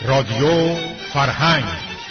رادیو فرهنگ.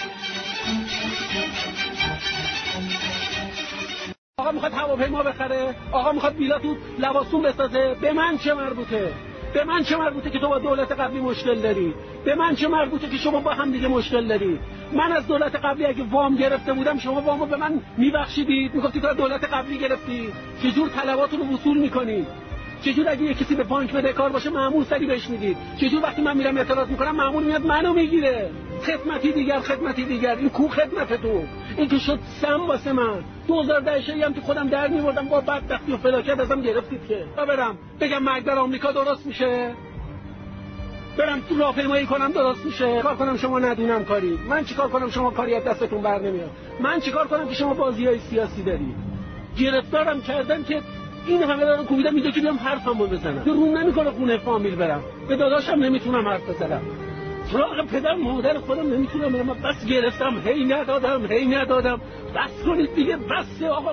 آقا میخواد هواپیما بخره، آقا میخواد ویلا تو لواسون بسازه، به من چه مربوطه؟ به من چه مربوطه که تو با دولت قبلی مشکل داری؟ به من چه مربوطه که شما با هم دیگه مشکل داری؟ من از دولت قبلی اگه وام گرفته بودم شما وامو به من میبخشیدید؟ میگفتی تو از دولت قبلی گرفتی، چجور طلباتون رو وصول میکنی؟ چجور اگه یه کسی به بانک بدهکار باشه مأمور سری بهش میدید؟ چجور وقتی من میرم اعتراض میکنم مأمور میاد منو میگیره؟ خدمتی دیگر این کو خدمت تو؟ این که شد سم واسه من 2010 هم که خودم در میوردم با بدبختی و فلاکت ازم گرفتید که برم بگم مرگ در آمریکا درست میشه، برم تو راهپیمایی کنم درست میشه، کار کنم شما ندونم کاری، من چیکار کنم شما کاری از دستتون بر نمیاد، من چیکار کنم که شما بازیای سیاسی دارید؟ گرفتارم کردن که این همه دارن کوبیدم اینجا که بیام حرفمو بزنم، که روم نمیکنه خونه فامیل برم، به داداشم نمیتونم حرف بزنم، سراغ پدر مادر خودم نمیتونم برم، بس گرفتم هی ندادم، بس کنید دیگه، بس آقا.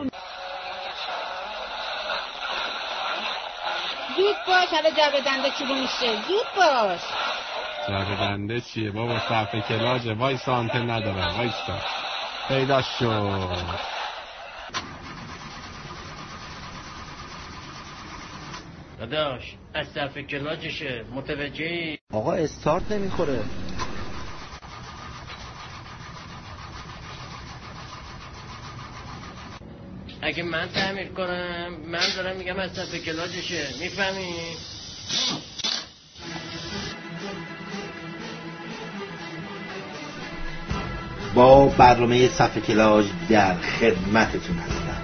زود باش، حالا جعبه دنده چی میشه، زود باش. جعبه دنده چیه بابا؟ صفحه کلاجه، وایسا آنتن ندارم، وایسا پیدا شد. داداش از صفحه کلاجشه، متوجهی؟ آقا استارت نمیخوره. اگه من تعمیر کنم من دارم میگم از صفحه کلاجشه، میفهمی؟ با برنامه صفحه کلاج در خدمتتون هستم.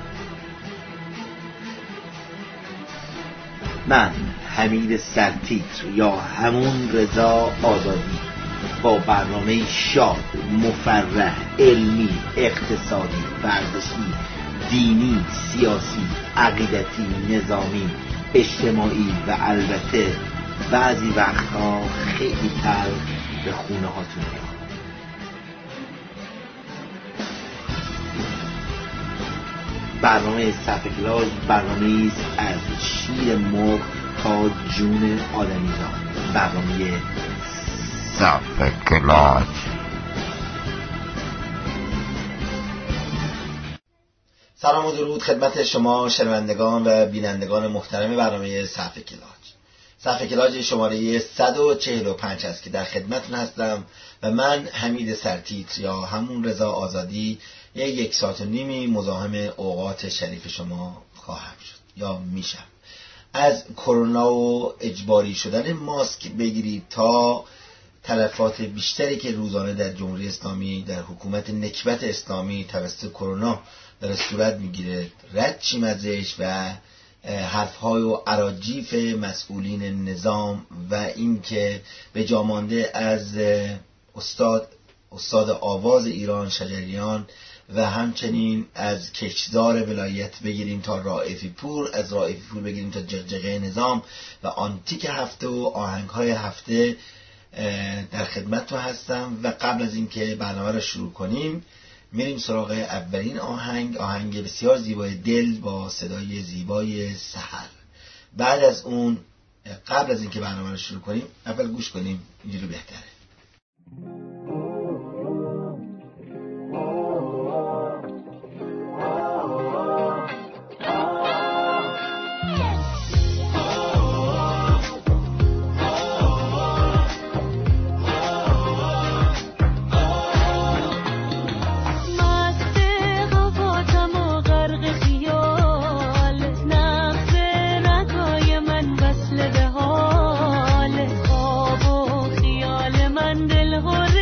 من حمید سرتیتر یا همون رضا آزادی با برنامه شاد، مفرح، علمی، اقتصادی، ورزشی، دینی، سیاسی، عقیدتی، نظامی، اجتماعی و البته بعضی وقتها خیلی تلخ به خونه هاتون میام. برنامه صفحه کلاج برنامه است از شیر مرغ تا جون آدمیزاد. برنامه صفحه کلاج. سلام و درود خدمت شما شنوندگان و بینندگان محترم برنامه صفحه کلاج. صفحه کلاج شماره 145 است که در خدمتتون هستم و من حمید سرتیتر یا همون رضا آزادی 1 ساعت و نیمی مزاحم اوقات شریف شما خواهم شد یا میشم. از کرونا و اجباری شدن ماسک بگیرید تا تلفات بیشتری که روزانه در جمهوری اسلامی، در حکومت نکبت اسلامی توسط کرونا در صورت میگیره، رد چیم ازش و حرفهای و اراجیف مسئولین نظام و اینکه به جا مانده از استاد آواز ایران شجریان و همچنین از کشدار ولایت بگیریم تا رائفی پور، از رائفی پور بگیریم تا جغجغه نظام و آنتیک هفته و آهنگهای هفته در خدمت تو هستم. و قبل از اینکه برنامه رو شروع کنیم میریم سراغ اولین آهنگ بسیار زیبای دل با صدای زیبای سحر. بعد از اون قبل از اینکه برنامه رو شروع کنیم اول گوش کنیم، اینجوری بهتره. من دل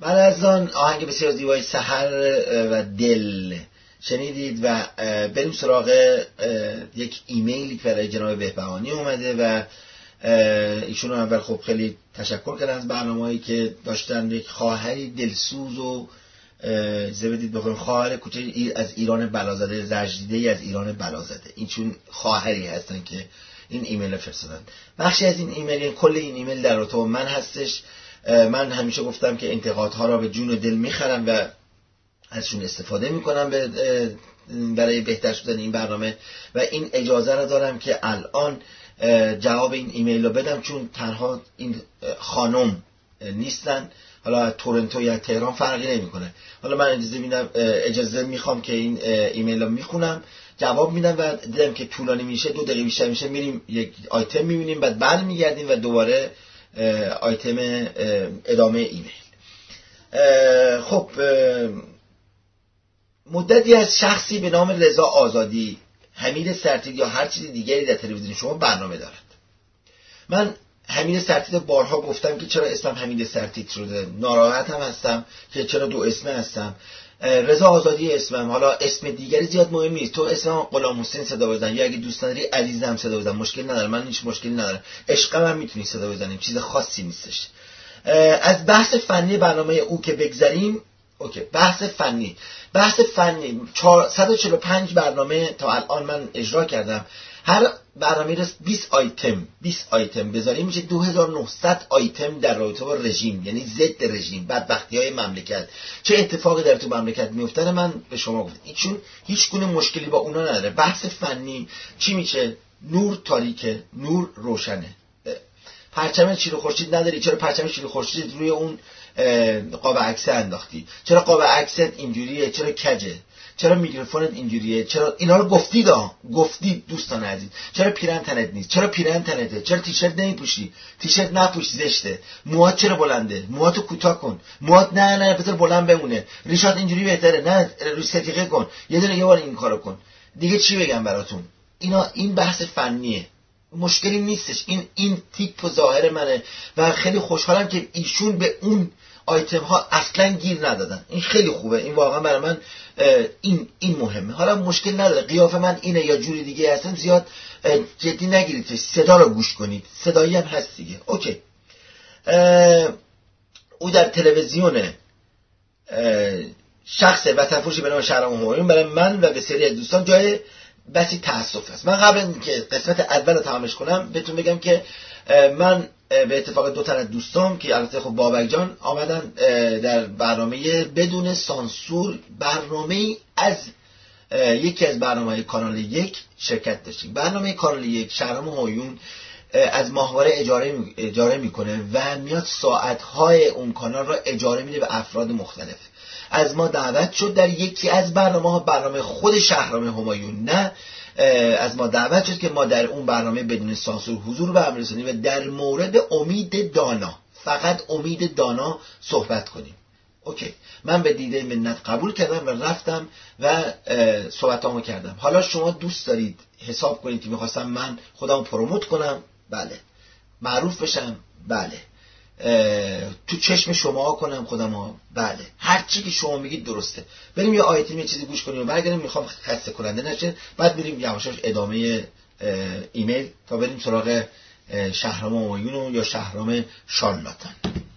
بعد از آن آهنگ بسیار زیبای سحر و دل شنیدید و بریم سراغ یک ایمیلی که برای جناب بهبهانی اومده و ایشون اول خب خیلی تشکر کردن از برنامه‌ای که داشتن. یک خواهری دلسوز و زبدید بخوریم، خواهر کوچه از ایران بلازاده، زجدیده‌ای از ایران بلازاده، این چون خواهری هستن که این ایمیل فرستادن. بخشی از این ایمیل، کل این ایمیل در رابطه با من هستش. من همیشه گفتم که انتقادها را به جون و دل میخرم و ازشون استفاده میکنم برای بهتر شدن این برنامه و این اجازه را دارم که الان جواب این ایمیل رو بدم، چون تنها این خانم نیستن، حالا تورنتو یا تهران فرقی نمیکنه. حالا من اجازه میخوام که این ایمیل رو میخونم، جواب میدم و دیدم که طولانی میشه، 2 دقیقه بیشتر میشه، میریم یک آیتم میبینیم، بعد برمیگردیم و دوباره آیتم ادامه ایمیل. خب مدتی از شخصی به نام رضا آزادی، حمید سرتیت یا هر چیز دیگری در تلویزیون شما برنامه دارد. من حمید سرتیت بارها گفتم که چرا اسمم حمید سرتیت شده، ناراحت هم هستم که چرا 2 اسمه هستم. رضا آزادی اسمم، حالا اسم دیگری زیاد مهم نیست، تو اسمم غلام حسین صدا بزن یا اگه دوست نداری عزیزم صدا بزن، مشکل نداره، من هیچ مشکلی ندارم، عشقم هم میتونی صدا بزنیم، چیز خاصی نیستش. از بحث فنی برنامه او که بگذریم. اوکی، بحث فنی 145 برنامه تا الان من اجرا کردم، هر برنامه رو 20 آیتم بذاریم میشه 2900 آیتم در رابطه با رژیم، یعنی ضد رژیم، بدبختی‌های مملکت، چه اتفاقی در تو مملکت میفته من به شما گفتم، چون هیچ گونه مشکلی با اونا نداره. بحث فنی چی میشه؟ نور تاریکه، نور روشنه. پرچم شیر خورشید نداری، چرا پرچم شیر خورشید روی اون قاب عکس انداختی؟ چرا قاب عکست اینجوریه؟ چرا کجه؟ چرا میکروفونت اینجوریه؟ چرا اینا رو گفتی دوستان عزیز؟ چرا پیرهن تنت نیست؟ چرا پیرهن تنته؟ چرا تیشرت نمیپوشی؟ تیشرت نپوش، زشته. موهات چرا بلنده؟ موهاتو کوتاه کن. موهات نه بذار بلند بمونه. ریشات اینجوری بهتره، نه روی ستیقه کن. یه بار این کارو کن. دیگه چی بگم براتون؟ این بحث فنیه، مشکلی نیستش. این تیپ و ظاهر منه و خیلی خوشحالم که ایشون به اون آیتم ها اصلا گیر ندادن. این خیلی خوبه، این واقعا برای من این مهمه. حالا مشکل نداره قیافه من اینه یا جوری دیگه هستم، زیاد جدی نگیرید، صدا رو گوش کنید، صدایی هم هست دیگه. اوکی. او در تلویزیون شخص وطنفروشی به نام شهرام همایون برای من و بسیاری از دوستان جای بسی تأسف است. من قبل اینکه قسمت اول رو تمامش کنم بهتون بگم که من به اتفاق 2 تا از دوستام که البته خب بابک جان آمدن در برنامه بدون سانسور، برنامه از یکی از برنامه‌های کانال 1 شرکت داشتیم. برنامه کانال 1 شهرام همایون از ماهواره اجاره میکنه و میاد ساعت‌های اون کانال را اجاره میده به افراد مختلف. از ما دعوت شد در یکی از برنامه خود شهرام همایون، نه از ما دعوت شد که ما در اون برنامه بدون سانسور حضور به عمل رسونیم و در مورد امید دانا، فقط امید دانا صحبت کنیم. اوکی، من به دیده منت قبول کردم و رفتم و صحبتامو کردم. حالا شما دوست دارید حساب کنید که میخواستم من خودمو پروموت کنم؟ بله. معروف بشم؟ بله. تو چشم شما کنم خودمو؟ بله. هر چی که شما میگید درسته. بریم یه آیتم یه چیزی گوش کنیم و برگردیم، میخوام خسته کننده نشه، بعد بریم یواشاش ادامه ایمیل تا بریم سراغ شهرام همایون یا شهرام شارلاتان.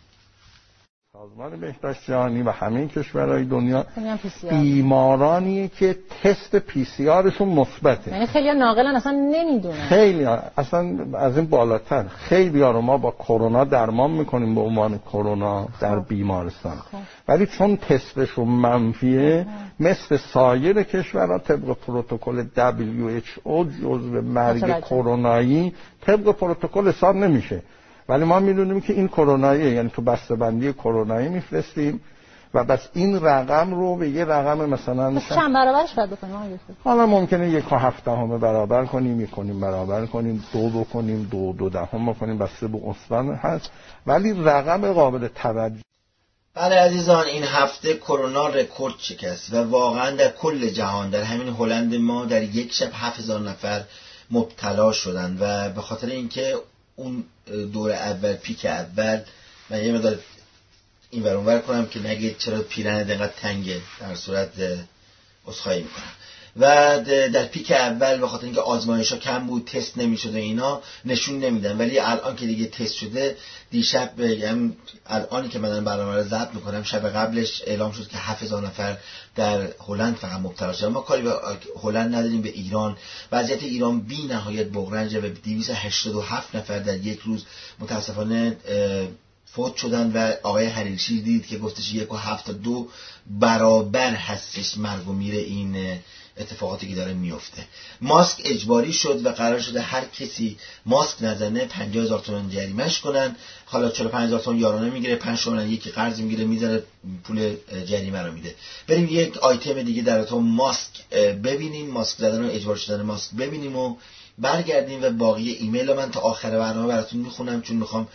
سازمان بهداشت جهانی و همه کشورهای دنیا بیمارانیه که تست PCR شون مثبته. یعنی خیلی ناقلن، اصلا نمیدونن. خیلی اصلا از این بالاتر. خیلی ها رو ما با کرونا درمان میکنیم به عنوان کرونا در بیمارستان، ولی چون تستشون منفیه مثل سایر کشورها طبق پروتکل WHO جزو مرگ کرونایی طبق پروتکل حساب نمیشه. ولی ما میدونیم که این کروناییه، یعنی تو بسته‌بندی کرونایی میفرستیم و بس این رقم رو به یه رقم مثلا چند برابرش باید بکنیم؟ حالا ممکنه 1.7 برابر کنیم، 1 برابر کنیم، 2 کنیم، 2.2 کنیم، بسته به استان هست، ولی رقم قابل توجه. بله عزیزان، این هفته کرونا رکورد شکست و واقعا در کل جهان، در همین هلند ما در یک شب 7000 نفر مبتلا شدن و به خاطر اینکه اون دور اول، پیک اول، من یه مقدار این ور اون ور کنم که نگید چرا پیرن اینقدر تنگه. در صورت عذرخواهی میکنم. و در پیک اول به خاطر اینکه آزمایش‌ها کم بود، تست نمی‌شد و اینا نشون نمیدن، ولی الان که دیگه تست شده، دیشب الانی که من برنامه رو ضبط میکنم، شب قبلش اعلام شد که 7000 نفر در هلند فقط مبتلا شدن. ما کاری به هلند نداریم، به ایران. وضعیت ایران بی نهایت بغرنجه و 287 نفر در یک روز متاسفانه فوت شدن و آقای حریرشیر دید که گفتش 1.72 برابر هستش مرگ و میر این اتفاقاتی که داره میفته. ماسک اجباری شد و قرار شده هر کسی ماسک نزنه 50,000 تومان جریمه‌اش کنن. حالا 45,000 تومان یارانه میگیره، 5 تومن یکی قرض میگیره، میذاره پول جریمه رو میده. بریم یک آیتم دیگه در تو ماسک ببینیم، ماسک زدن و اجباری شدن ماسک ببینیم و برگردیم و باقی ایمیل من تا آخر برنامه براتون میخونم، چون میخوام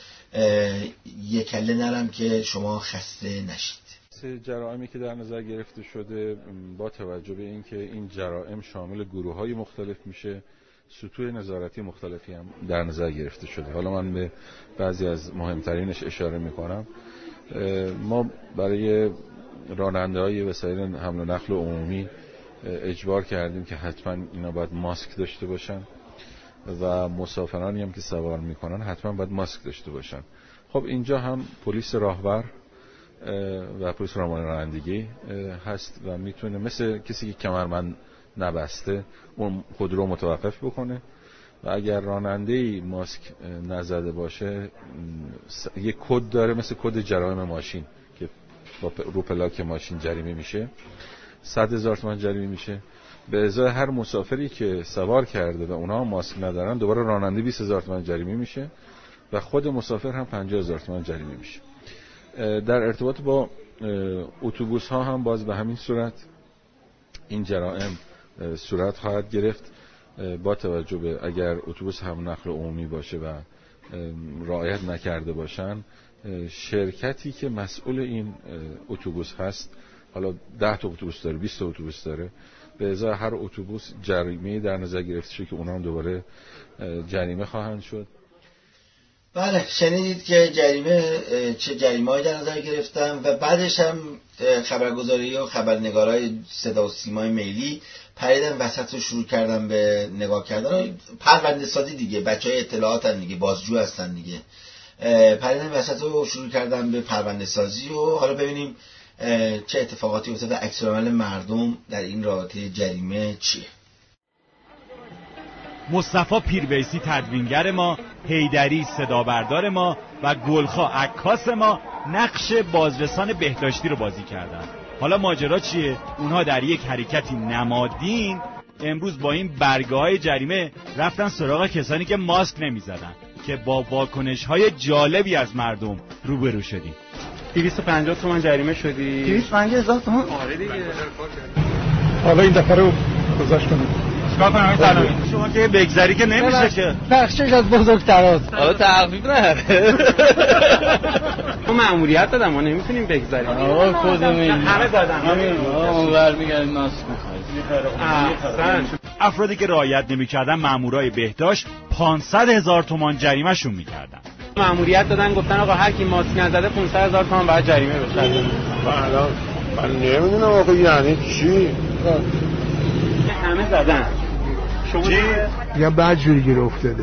یک کله نرم که شما خسته نشید. جرائمی که در نظر گرفته شده با توجه به اینکه این جرائم شامل گروه‌های مختلف میشه، سطوح نظارتی مختلفی هم در نظر گرفته شده. حالا من به بعضی از مهمترینش اشاره میکنم. ما برای راننده‌های وسایل حمل و نقل عمومی اجبار کردیم که حتما اینا باید ماسک داشته باشن و مسافرانی هم که سوار میکنن حتما باید ماسک داشته باشن. خب اینجا هم پلیس راهور و پلیس رانندگی هست و میتونه مثل کسی که کمربند نبسته اون خودرو متوقف بکنه و اگر راننده‌ای ماسک نزده باشه یک کد داره، مثل کد جرایم ماشین که با رو پلاک ماشین جریمه میشه، 100,000 تومان جریمه میشه. به ازای هر مسافری که سوار کرده و اونها ماسک ندارن دوباره راننده 20,000 تومان جریمه میشه و خود مسافر هم 50,000 تومان جریمه میشه. در ارتباط با اتوبوس ها هم باز به همین صورت این جرائم صورت خواهد گرفت، با توجه به اگر اتوبوس هم نقل عمومی باشه و رعایت نکرده باشن، شرکتی که مسئول این اتوبوس هست، حالا 10 تا اتوبوس داره، 20 تا اتوبوس داره، به ازای هر اتوبوس جریمه در نظر گرفته شده که اونها هم دوباره جریمه خواهند شد. بله، شنیدید که چه جریمه‌ای در نظر گرفتم و بعدش هم خبرگزاری و خبرنگارای صدا و سیمای ملی پریدن وسط رو شروع کردن به نگاه کردن. پرونده سازی دیگه، بچهای اطلاعاتن دیگه، بازجو هستن دیگه، پریدن وسط رو شروع کردن به پرونده سازی و حالا ببینیم چه اتفاقاتی افتاده و عکس العمل مردم در این رابطه جریمه چیه. مصطفی پیرویسی تدوینگر ما، حیدری صدابردار ما و گلخا عکاس ما نقش بازرسان بهداشتی رو بازی کردن. حالا ماجرا چیه؟ اونها در یک حرکتی نمادین امروز با این برگه‌های جریمه رفتن سراغ کسانی که ماسک نمی‌زدن که با واکنش‌های جالبی از مردم روبرو شدیم. 250 تومان جریمه شدی. 250,000 تومان؟ آره دیگه. حالا این دفعه رو گذاشت کنید. چیکار کنم سلامی؟ شما که بگذری که نمیشه که. بخشش از بزرگتراست. حالا تخفیف نره. ما مأموریت دادم، ما نمیتونیم بگذریم. آقا کدومین؟ همه دادن. اونور میگن ماسک می‌خواید. افرادی که رعایت نمی‌کردن مامورای بهداشت 500,000 تومان جریمه‌شون می‌کردن. مأموریت دادن، گفتن آقا هر کی ماسک نزده 500,000 تومان باید جریمه بشه. الان من نمیدونم آقا یعنی چی؟ همه زدن. شما یا بعد جوری گیر افتاده.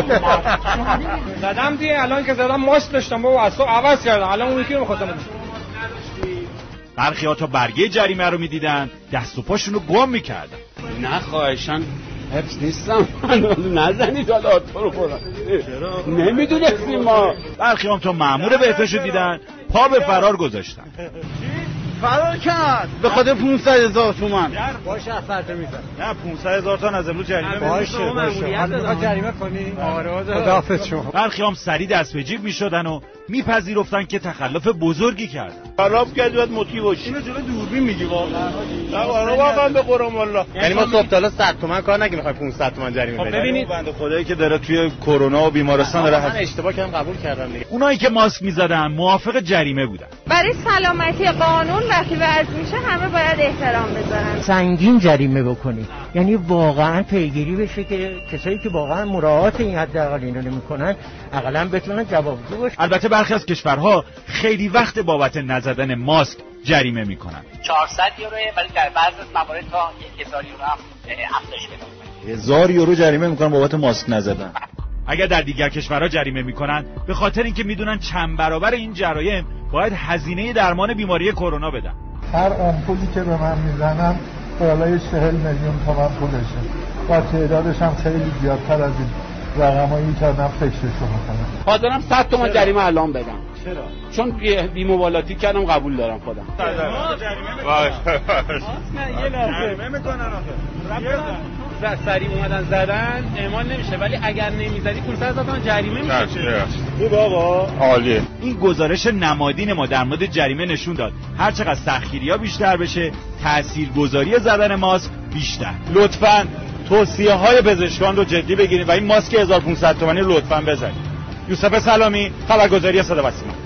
زدم دیگه، الان که زدم ماسک داشتم بابا، اصلا عوض کردم، الان اون یکی رو می‌خواستم. برخی‌ها تا برگه جریمه رو می‌دیدن دست و پاشون رو گم می‌کردن. نه خواهشاً حفظ نیستم. نزنید حالا تو رو برم. چرا؟ نمیدونستیم ما. برخی‌ها تا مأمور بهداشت رو دیدن پا به فرار گذاشتن. فرار کرد به خاطر 500,000 تومان. باشه افراد میزن. نه 500,000 تومان از امروز جریمه باشه. حالا جریمه کنی. آره خداحافظ شما. برخیام سری دست به جیب میشدن و میپذیرفتن که تخلف بزرگی کردن. خراب کرد بعد مطیع باشی. اینو جلو دوربین میگی واقعا. واقعا به قرآن الله. یعنی ما صبح تا حالا 100 تومان کار نگیم، میخوایم 500 تومان جریمه بدیم. ببینید بنده خدایی که داره توی کرونا و بیمارستان داره. من اشتباه کردم، قبول کردم دیگه. اونایی که ماسک میزدن موافق جریمه بودن. برای سلامتی قانون وقتی وضع میشه همه باید احترام بذارن. سنگین جریمه بکنی، یعنی واقعا پیگیری بشه که کسایی که واقعا مراعات این حداقل اینو نمیکنن حداقل بتونن جوابگو باشن. البته برخی از کشورها خیلی وقت بابت نزدن ماسک جریمه میکنن. 400 یوروه ولی در بعضی از موارد تا 1000 یورو هم افزایش پیدا می‌کنه. 1000 یورو جریمه میکنن بابت ماسک نزدن. اگر در دیگر کشورها جریمه میکنن به خاطر اینکه میدونن چند برابر این جرایم باید هزینه درمان بیماری کرونا بدن. هر آمپولی که به من میزنن بالای 40 میلیون تومان پولشه و تعدادش هم خیلی زیادتر از این رقمایی که آدم فکرشو میکنه. حاضرم 100 تومان جریمه الان بدم. چرا؟ چون بی‌مبالاتی کردم قبول دارم خودم. جریمه میکنن آخه. سریع اومدن زدن اعمال نمیشه ولی اگر نمیزدی 500 تومان جریمه میشه. خوب آقا. عالیه. این گزارش نمادین ما در مورد جریمه نشون داد هر چقدر سختگیری‌ها بیشتر بشه تاثیرگذاری زدن ماسک بیشتر. لطفاً توصیه‌های پزشکان رو جدی بگیرید و این ماسک 1500 تومانی رو لطفاً بزنید. یوسف سلامی، خبرگزاری صدا و سیما.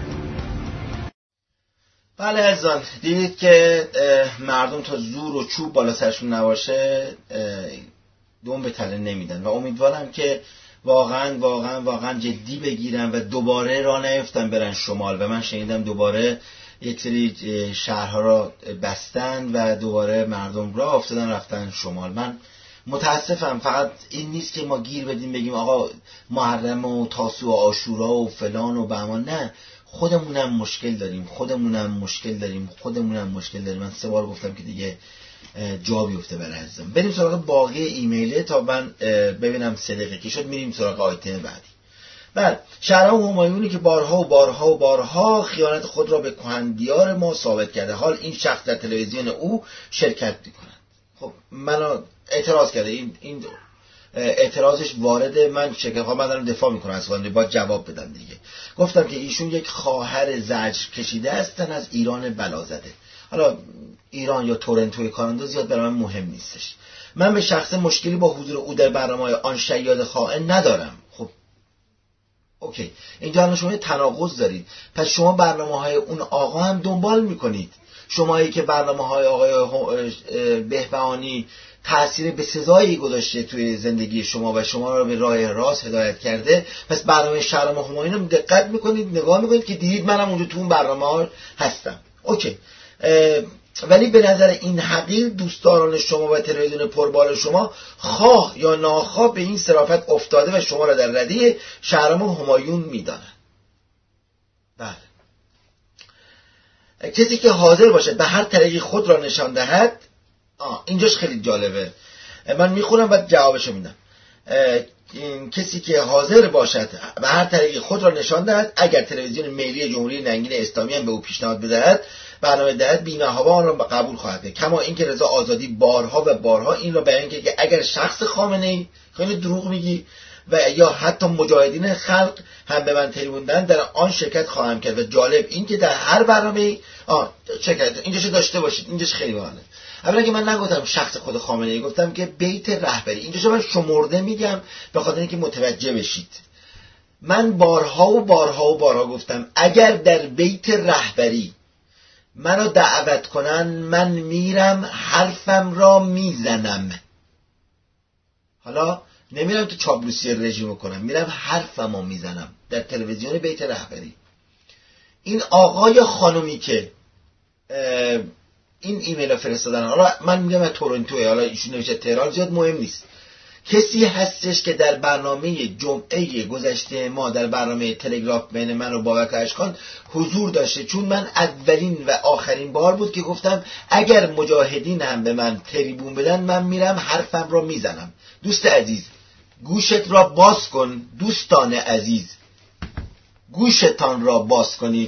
بله عزیزان، دیدید که مردم تا زور و چوب بالا سرشون نباشه دم به تله نمیدن و امیدوارم که واقعا جدی بگیرن و دوباره راه نیفتن برن شمال. و من شنیدم دوباره یک سری شهرها را بستن و دوباره مردم راه افتادن رفتن شمال. من متاسفم، فقط این نیست که ما گیر بدیم بگیم آقا محرم و تاسوع و عاشورا و فلان و بهمان. نه، خودمونم مشکل داریم. من 3 بار گفتم که دیگه جا بیفته برای عزیزم. بریم سراغ باقی ایمیله تا من ببینم 3 دقیقه که شد میریم سراغ آیتم بعدی. بله، شهرام همایونی که بارها خیانت خود را به کهندیار ما ثابت کرده، حال این شخص در تلویزیون او شرکت می‌کند. خب منو اعتراض کرده، این اعتراضش وارد من شکل من دارم دفاع میکنم از خودم، باید جواب بدم دیگه. گفتم که ایشون یک خواهر زجر کشیده هستن از ایران بلازده. حالا ایران یا تورنتوی کانادا زیاد برای من مهم نیستش. من به شخص مشکلی با حضور او در برنامه‌های آن شیاد خائن ندارم. خب اوکی، اینجا الان شما تناقض دارید. پس شما برنامه‌های اون آقا هم دنبال میکنید. شمایی که برنامه‌های آقای بهبهانی تأثیر به سزایی گذاشته توی زندگی شما و شما رو به راه راست هدایت کرده، پس برنامه شهرام همایون رو دقت میکنید، نگاه میکنید که دیدید منم اونجا تو اون برنامه هستم. اوکی، ولی به نظر این حقیر دوستداران شما و تلویزیون پربال شما خواه یا ناخواه به این صرافت افتاده و شما را در رده شهرام همایون میدانند. بله، کسی که حاضر باشد به هر طریقی خود را نشان دهد. اینجاش خیلی جالبه، من میخونم و جوابشو میدم. کسی که حاضر باشد به هر طریقی خود را نشان دهد، اگر تلویزیون ملی جمهوری ننگین اسلامی هم به او پیشنهاد بدهد برنامه دهد، بی‌محابا آن را قبول خواهد کرد. کما اینکه رضا آزادی بارها این را بیان کرد که اگر شخص خامنه‌ای، خیلی دروغ میگی، و یا حتی مجاهدین خلق هم به من تریبوندن در آن شرکت خواهم کرد. و جالب این که در هر برنامه شرکت اینجاشو داشته باشید. اینجاش خیلی باحاله. اولا که من نگفتم شخص خود خامنه‌ای، گفتم که بیت رهبری. اینجاشو من شمرده میگم به خاطر اینکه متوجه بشید. من بارها گفتم اگر در بیت رهبری منو دعوت کنن، من میرم حرفم را میزنم. حالا نمیرم تو چاپلوسی رژیم کنم، میرم حرفمو میزنم در تلویزیون بیت رهبری. این آقای خانومی که این ایمیل فرستادن، حالا من میگم از تورنتو، حالا ایشون نوشته تهران، زیاد مهم نیست. کسی هستش که در برنامه جمعه گذشته ما در برنامه تلگراف بین من و بابک اشکان حضور داشته، چون من اولین و آخرین بار بود که گفتم اگر مجاهدین هم به من تریبون بدن، من میرم حرفم را میزنم. دوست عزیز، گوشت را باز کن. دوستان عزیز، گوشتان را باز کنید.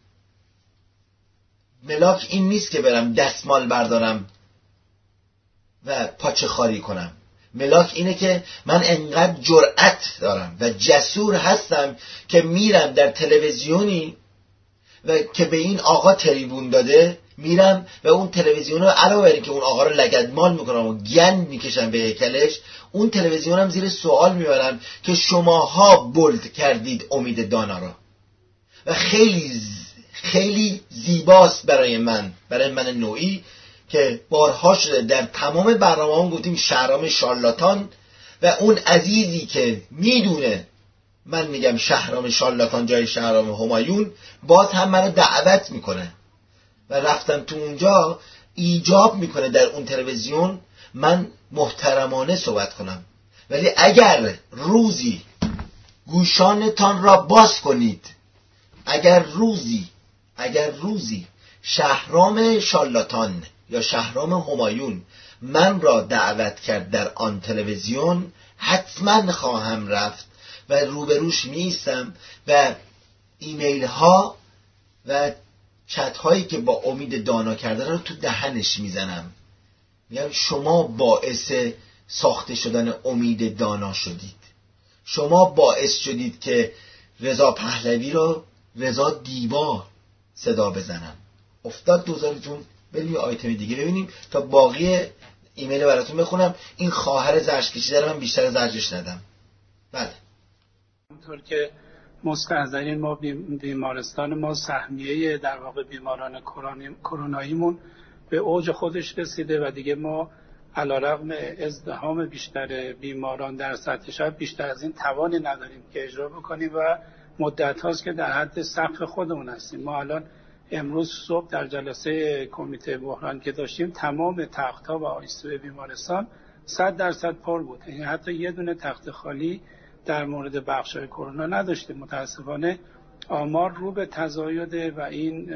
ملاک این نیست که برم دستمال بردارم و پاچه خاری کنم. ملاک اینه که من انقدر جرأت دارم و جسور هستم که میرم در تلویزیونی و که به این آقا تریبون داده، میرم و اون تلویزیون رو علاوه بر اینکه اون آقا رو لگدمال میکنم و گند میکشم به هیکلش، اون تلویزیون هم زیر سوال میبرم که شماها بولد کردید امید دانا را. و خیلی زیباست برای من نوعی که بارها شده در تمام برنامه هم گفتیم شهرام شارلاتان و اون عزیزی که میدونه من میگم شهرام شارلاتان جای شهرام همایون، باز هم منو دعوت میکنه و رفتم تو اونجا ایجاب میکنه در اون تلویزیون من محترمانه صحبت کنم. ولی اگر روزی گوشانتان را باز کنید، اگر روزی شهرام شارلاتان یا شهرام همایون من را دعوت کرد در آن تلویزیون، حتما خواهم رفت و روبروش میستم و ایمیل ها و چت هایی که با امید دانا کردن رو تو دهنش میزنم. میگم شما باعث ساخته شدن امید دانا شدید، شما باعث شدید که رضا پهلوی رو رضا دیبا صدا بزنم. افتاد دوزارتون. بریم یه آیتم دیگه ببینیم تا باقی ایمیل براتون بخونم. این خواهر زرشکشی داره، من بیشتر زرجش ندم. بله، اونطور که مستحضرین ما بیمارستان ما سهمیه در واقع بیماران کروناییمون به اوج خودش رسیده و دیگه ما علیرغم ازدحام بیشتر بیماران در سطح شهر بیشتر از این توانی نداریم که اجرا بکنیم و مدت هاست که در حد سقف خودمون هستیم. ما الان امروز صبح در جلسه کمیته بحران که داشتیم تمام تخت‌ها و آیسی‌یو بیمارستان 100% پر بود، یعنی حتی یه دونه تخت خالی در مورد بخش‌های کرونا نداشتیم. متاسفانه آمار رو به تزایده و این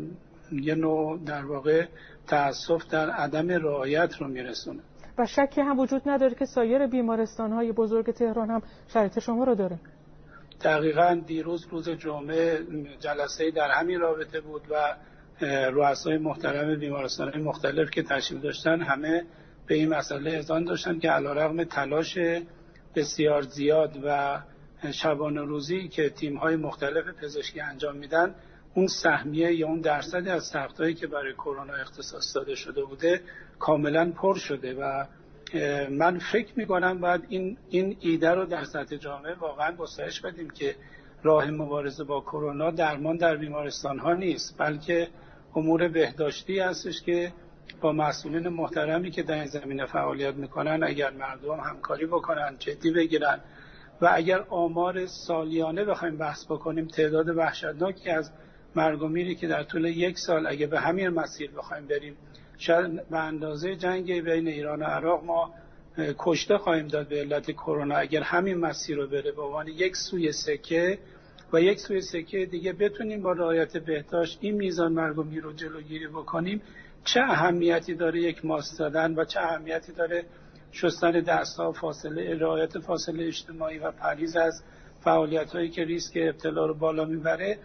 یه نوع در واقع تأسف در عدم رعایت رو میرسونه و شکی هم وجود نداره که سایر بیمارستان‌های بزرگ تهران هم شرایط شما رو داره. دقیقاً دیروز روز جمعه جلسه در همین رابطه بود و رؤسای محترم بیمارستان‌های مختلف که تشریف داشتن همه به این مسئله اذعان داشتن که علیرغم تلاش بسیار زیاد و شبانه روزی که تیم‌های مختلف پزشکی انجام میدن، اون سهمیه یا اون درصدی از تختایی که برای کرونا اختصاص داده شده بوده کاملا پر شده و من فکر میکنم باید این ایده رو در سطح جامعه واقعا گسترش بدیم که راه مبارزه با کرونا درمان در بیمارستان ها نیست، بلکه امور بهداشتی هستش که با مسئولین محترمی که در این زمینه فعالیت میکنن اگر مردم همکاری بکنن، جدی بگیرن و اگر آمار سالیانه بخوایم بحث بکنیم، تعداد وحشتناکی از مرگ و میری که در طول یک سال اگه به همین مسیر بخوایم بریم، شاید به اندازه جنگ بین ایران و عراق ما کشته خواهیم داد به علت کرونا اگر همین مسیر رو بره به عنوان یک سوی سکه و یک سوی سکه دیگه بتونیم با رعایت بهداشت این میزان مرگ و میر رو جلوگیری بکنیم. چه اهمیتی داره یک ماسک زدن و چه اهمیتی داره شستن دست‌ها، رعایت فاصله اجتماعی و پرهیز از فعالیت‌هایی که ریسک ابتلا رو بالا میبره.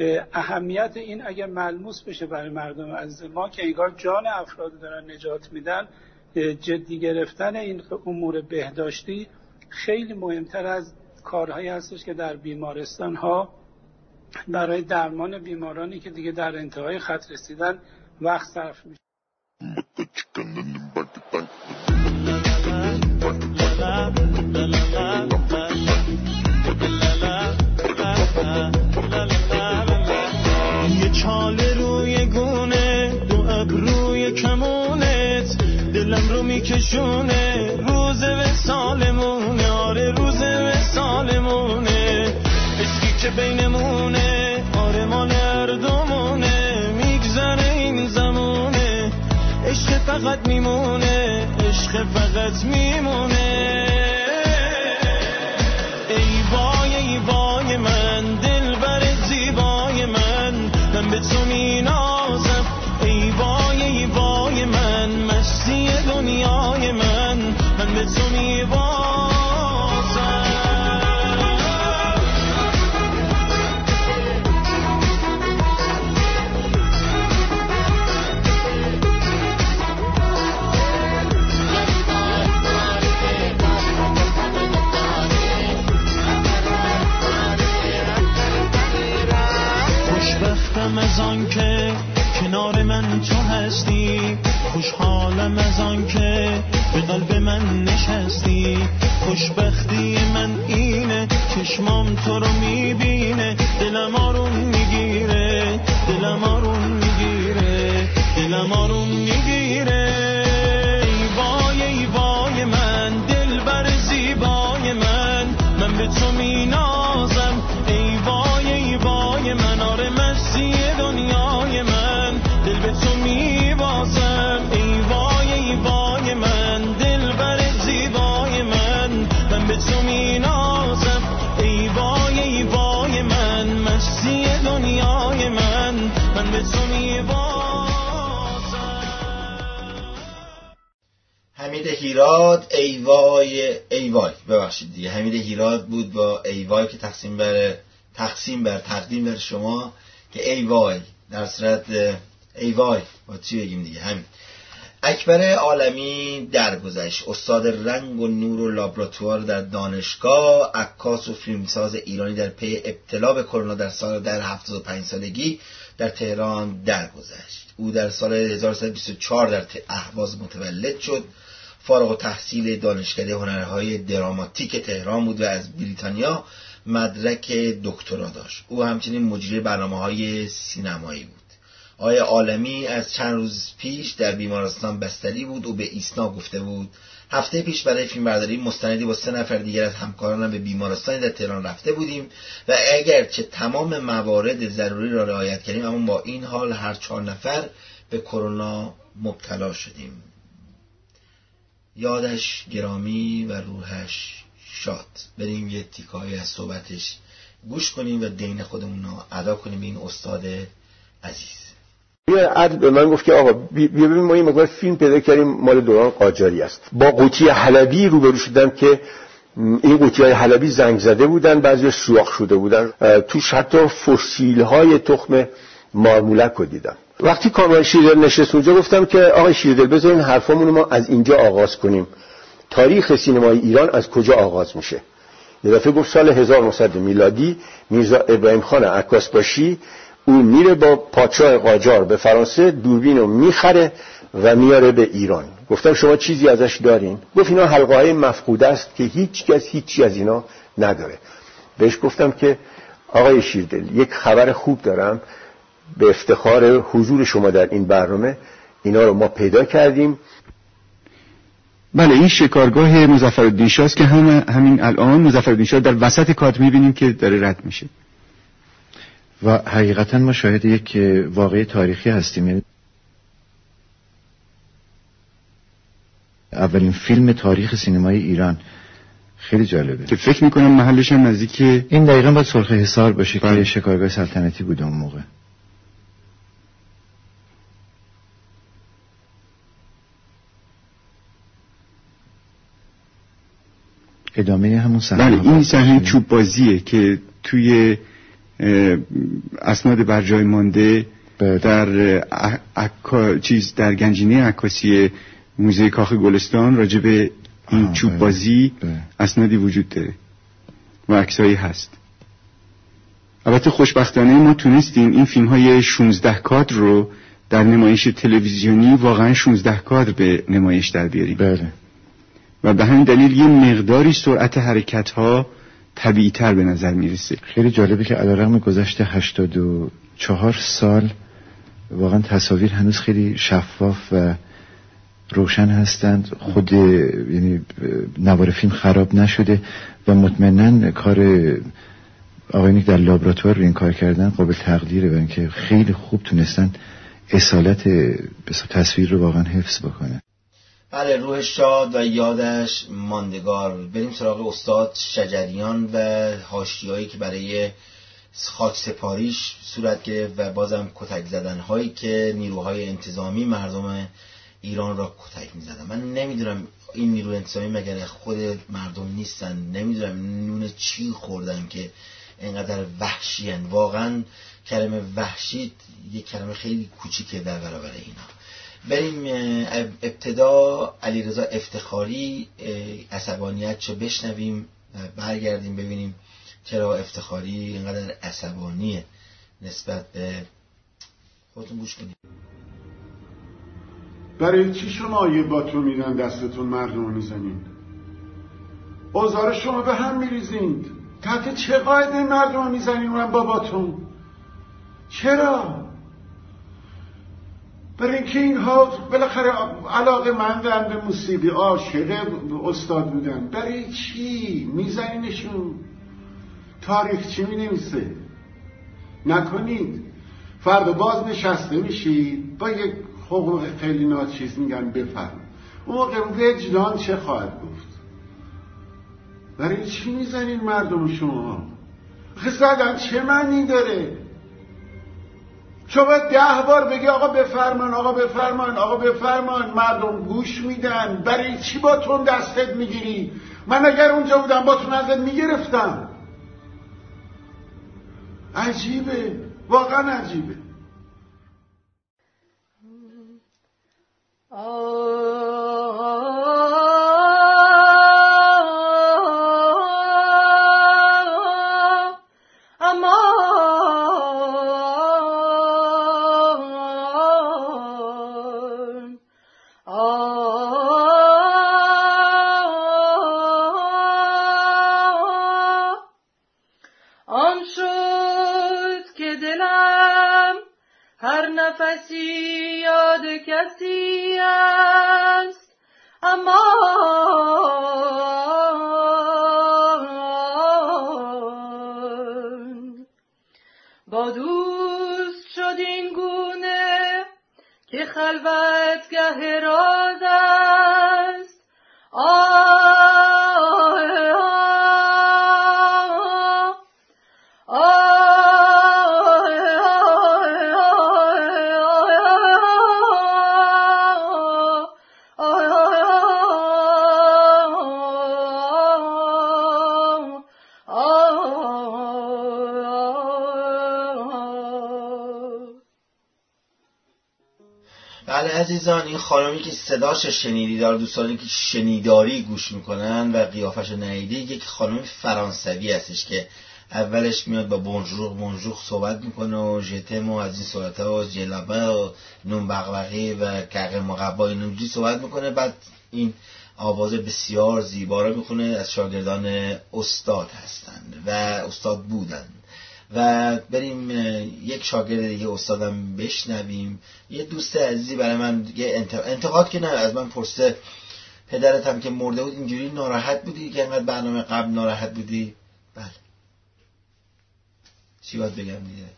اهمیت این اگر ملموس بشه برای مردم عزیز ما که انگار جان افراد دارن نجات میدن، جدی گرفتن این امور بهداشتی خیلی مهمتر از کارهایی هستش که در بیمارستان ها برای درمان بیمارانی که دیگه در انتهای خط رسیدن وقت صرف میشه. یه چاله روی گونه، دو ابروی کمونت، دلم رو میکشونه، روز وصالمونه، آره روز وصالمونه، عشقی که بینمونه، آره مال هر دومونه، میگذره این زمونه، عشق فقط میمونه، عشق فقط میمونه. ای وای من، دل بر زیبای من به تو می نازم. ای وای من، مستی دنیای من به تو می بازم. خوشبختم از آن که کنار من تو هستی، خوشحالم از آن که به قلب من نشستی. خوشبختی من اینه چشمام تو رو میبینه، دلم آروم میگیره، دلم آروم میگیره، دلم آروم میگیره. ای وای من، دل بر زیبای من به تو مینازم. حمید هیراد ای وای ببخشید دیگه، حمید هیراد بود با ای وای که تقدیم بر شما که ای وای، در صورت ای وای با چی بگیم دیگه همین. اکبر عالمی درگذشت، استاد رنگ و نور و لابراتوار در دانشگاه، عکاس و فیلمساز ایرانی در پی ابتلا به کرونا در 75 سالگی در تهران درگذشت. او در سال 1324 در اهواز متولد شد. فارغ التحصیل دانشکده هنرهای دراماتیک تهران بود و از بریتانیا مدرک دکترا داشت. او همچنین مجری برنامه‌های سینمایی بود. آقای عالمی از چند روز پیش در بیمارستان بستری بود. او به ایسنا گفته بود هفته پیش برای فیلمبرداری مستندی با 3 نفر دیگر از همکارانم به بیمارستانی در تهران رفته بودیم و اگرچه تمام موارد ضروری را رعایت کردیم، اما با این حال هر 4 نفر به کرونا مبتلا شدیم. یادش گرامی و روحش شاد. بریم یه تیکه‌ای از صحبتش گوش کنیم و دین خودمون رو ادا کنیم به این استاد عزیز. یه عدد به من گفت که آقا ببین ما این مقدار فیلم پیدا کردیم مال دوران قاجاری است. با قوطی حلبی روبرو شدم که این قوطی‌های حلبی زنگ زده بودن، بعضی سوراخ شده بودن، توش حتی فسیل‌های تخم مارمولک رو دیدم. وقتی کامران شیردل نشست اونجا گفتم که آقای شیردل بذارین حرفامون ما از اینجا آغاز کنیم. تاریخ سینمای ایران از کجا آغاز میشه؟ یه دفعه گفت سال 1900 میلادی میرزا ابراهیم خان عکاسباشی اون میره با پادشاه قاجار به فرانسه، دوربین رو میخره و میاره به ایران. گفتم شما چیزی ازش دارین؟ گفت اینا حلقه‌های مفقوده است که هیچ کس هیچی از اینا نداره. بهش گفتم که آقای شیردل یک خبر خوب دارم، به افتخار حضور شما در این برنامه اینا رو ما پیدا کردیم. بله این شکارگاه مظفرالدین شاه است که همین الان مظفرالدین شاه در وسط کادر می‌بینیم که داره رد میشه. و حقیقتا ما شاهد یک واقعه تاریخی هستیم. اولین فیلم تاریخ سینمای ایران. خیلی جالبه که فکر میکنم محلش هم نزدیک این دقیقاً باید سرخ حصار باشه که شکارگاه سلطنتی بود اون موقع. ادامه همون صحنه. بله این صحنه چوب بازیه که توی اسناد برجای مانده در در گنجینه عکاسی موزه کاخ گلستان راجع به این چوب بازی اسنادی وجود داره و عکسایی هست. البته خوشبختانه ما تونستیم این فیلم های 16 کادر رو در نمایش تلویزیونی واقعا 16 کادر به نمایش در بیاریم. بله. و به همین دلیل یه مقداری سرعت حرکت ها طبیعی تر به نظر میرسه. خیلی جالبه که علیرغم گذشته 84 سال واقعا تصاویر هنوز خیلی شفاف و روشن هستند. خود یعنی نوار فیلم خراب نشده و مطمئناً کار آقایانی که در لابراتوار رو این کار کردن قابل تقدیره و اینکه خیلی خوب تونستن اصالت تصویر رو واقعا حفظ بکنه. بله روحش شاد و یادش ماندگار. بریم سراغ استاد شجریان و حاشیه‌هایی که برای خاک سپاریش صورت گرفت و بازم کتک زدن هایی که نیروهای انتظامی مردم ایران را کتک می‌زدن. من نمیدونم این نیروی انتظامی مگر خود مردم نیستن؟ نمیدونم نون چی خوردن که اینقدر وحشی هن. واقعا کلمه وحشی یک کلمه خیلی کوچیکه در برابر اینا. بریم ابتدا علیرضا افتخاری عصبانیتشو بشنویم، برگردیم ببینیم چرا افتخاری اینقدر عصبانیه نسبت به خودتون. گوش کنیم. برای چی شما یه باتون میدن دستتون مردم رو میزنین؟ اوزار شما به هم میریزین. تحت چه قاعده مردم رو میزنین اونم با باتون؟ چرا؟ برای اینکه اینها بالاخره علاقه مندن به موسیقی، عاشق استاد بودن. برای چی میزنینشون؟ تاریخ چی مینویسه؟ نکنید. فردا باز نشسته میشید با یک حقوق خیلی ناچیز میگن بفرم. اون موقع وجدان چه خواهد گفت؟ برای چی میزنین مردم شما؟ زدن چه معنی داره؟ شما 10 بار بگی آقا بفرمان، آقا بفرمان، آقا بفرمان، مردم گوش میدن. برای چی با تون دستت میگیری؟ من اگر اونجا بودم با تون ازت میگرفتم. عجیبه، واقعا عجیبه. آن شد که دلم هر نفسی یاد کسی است، اما با دوست شد این گونه که خلوتگه راز است. بله عزیزان، این خانمی که صداش شنیدی، داره دوستانی که شنیداری گوش میکنن و قیافش ندیدی، یک خانم فرانسوی هستش که اولش میاد با بونژور صحبت میکنه و ژتم و از این صحبت‌ها و جلابه و نون بغبغی و کقه مقبا اینجوری صحبت میکنه. بعد این آواز بسیار زیبا رو میخونه. از شاگردان استاد هستند و استاد بودند. و بریم یک شاگرد دیگه استادم بشنویم. یه دوست عزیزی برای من یه انتقاد که نه، از من پرسه پدرت هم که مرده بود اینجوری ناراحت بودی که انقدر برنامه قبل ناراحت بودی؟ بله، چی باید بگم دیگه.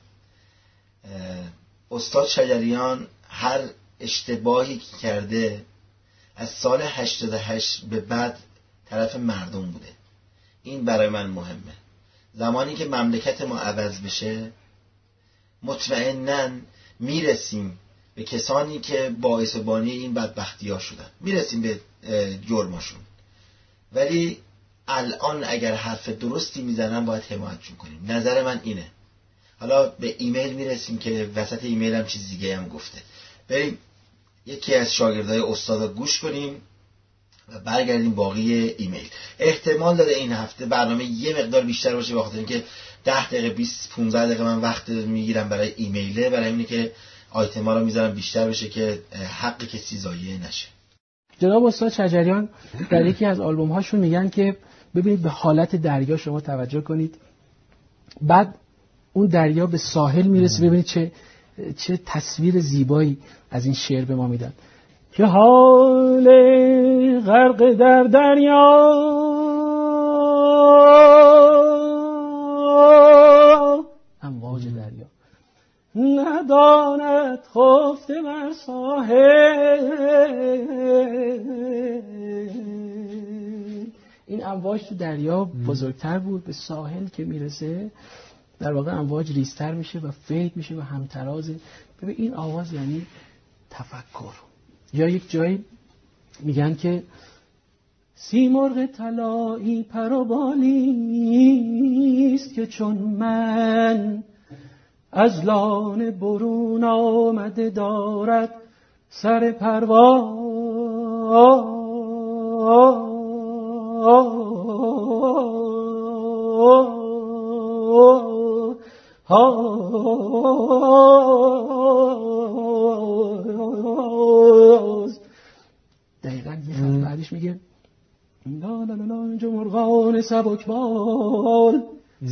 استاد شجریان هر اشتباهی که کرده از سال 88 به بعد طرف مردم بوده. این برای من مهمه. زمانی که مملکت ما عوض بشه مطمئناً میرسیم به کسانی که باعث و بانی این بدبختی ها شدن، میرسیم به جرمشون. ولی الان اگر حرف درستی میزنن باید حمایتشون کنیم. نظر من اینه. حالا به ایمیل میرسیم که وسط ایمیل هم چیز دیگه هم گفته. بریم یکی از شاگردای استادا گوش کنیم و برگردیم باقی ایمیل. احتمال داره این هفته برنامه یه مقدار بیشتر باشه، بخاطر اینکه 10 دقیقه 20 15 دقیقه من وقت میگیرم برای ایمیله، برای اینه که آیتما رو میذارم بیشتر بشه که حق کسی ضایع نشه. جناب استاد شجریان در یکی از آلبوم هاشون میگن که ببینید به حالت دریا شما توجه کنید، بعد اون دریا به ساحل میرسه، ببینید چه تصویر زیبایی از این شعر به ما میدن که حال غرق در دریا امواج دریا نداند خفته بر ساحل. این امواج تو دریا بزرگتر بود، به ساحل که میرسه در واقع امواج ریزتر میشه و فید میشه و همترازه. ببین این آواز یعنی تفکر. یا یک جایی میگن که سیمرغ طلایی پر و بالیست که چون من از لانه برون آمده دارد سر پرواز. دقیقاً یه خط بعدش میگه لا لا لا اینجا مرغان سبکبال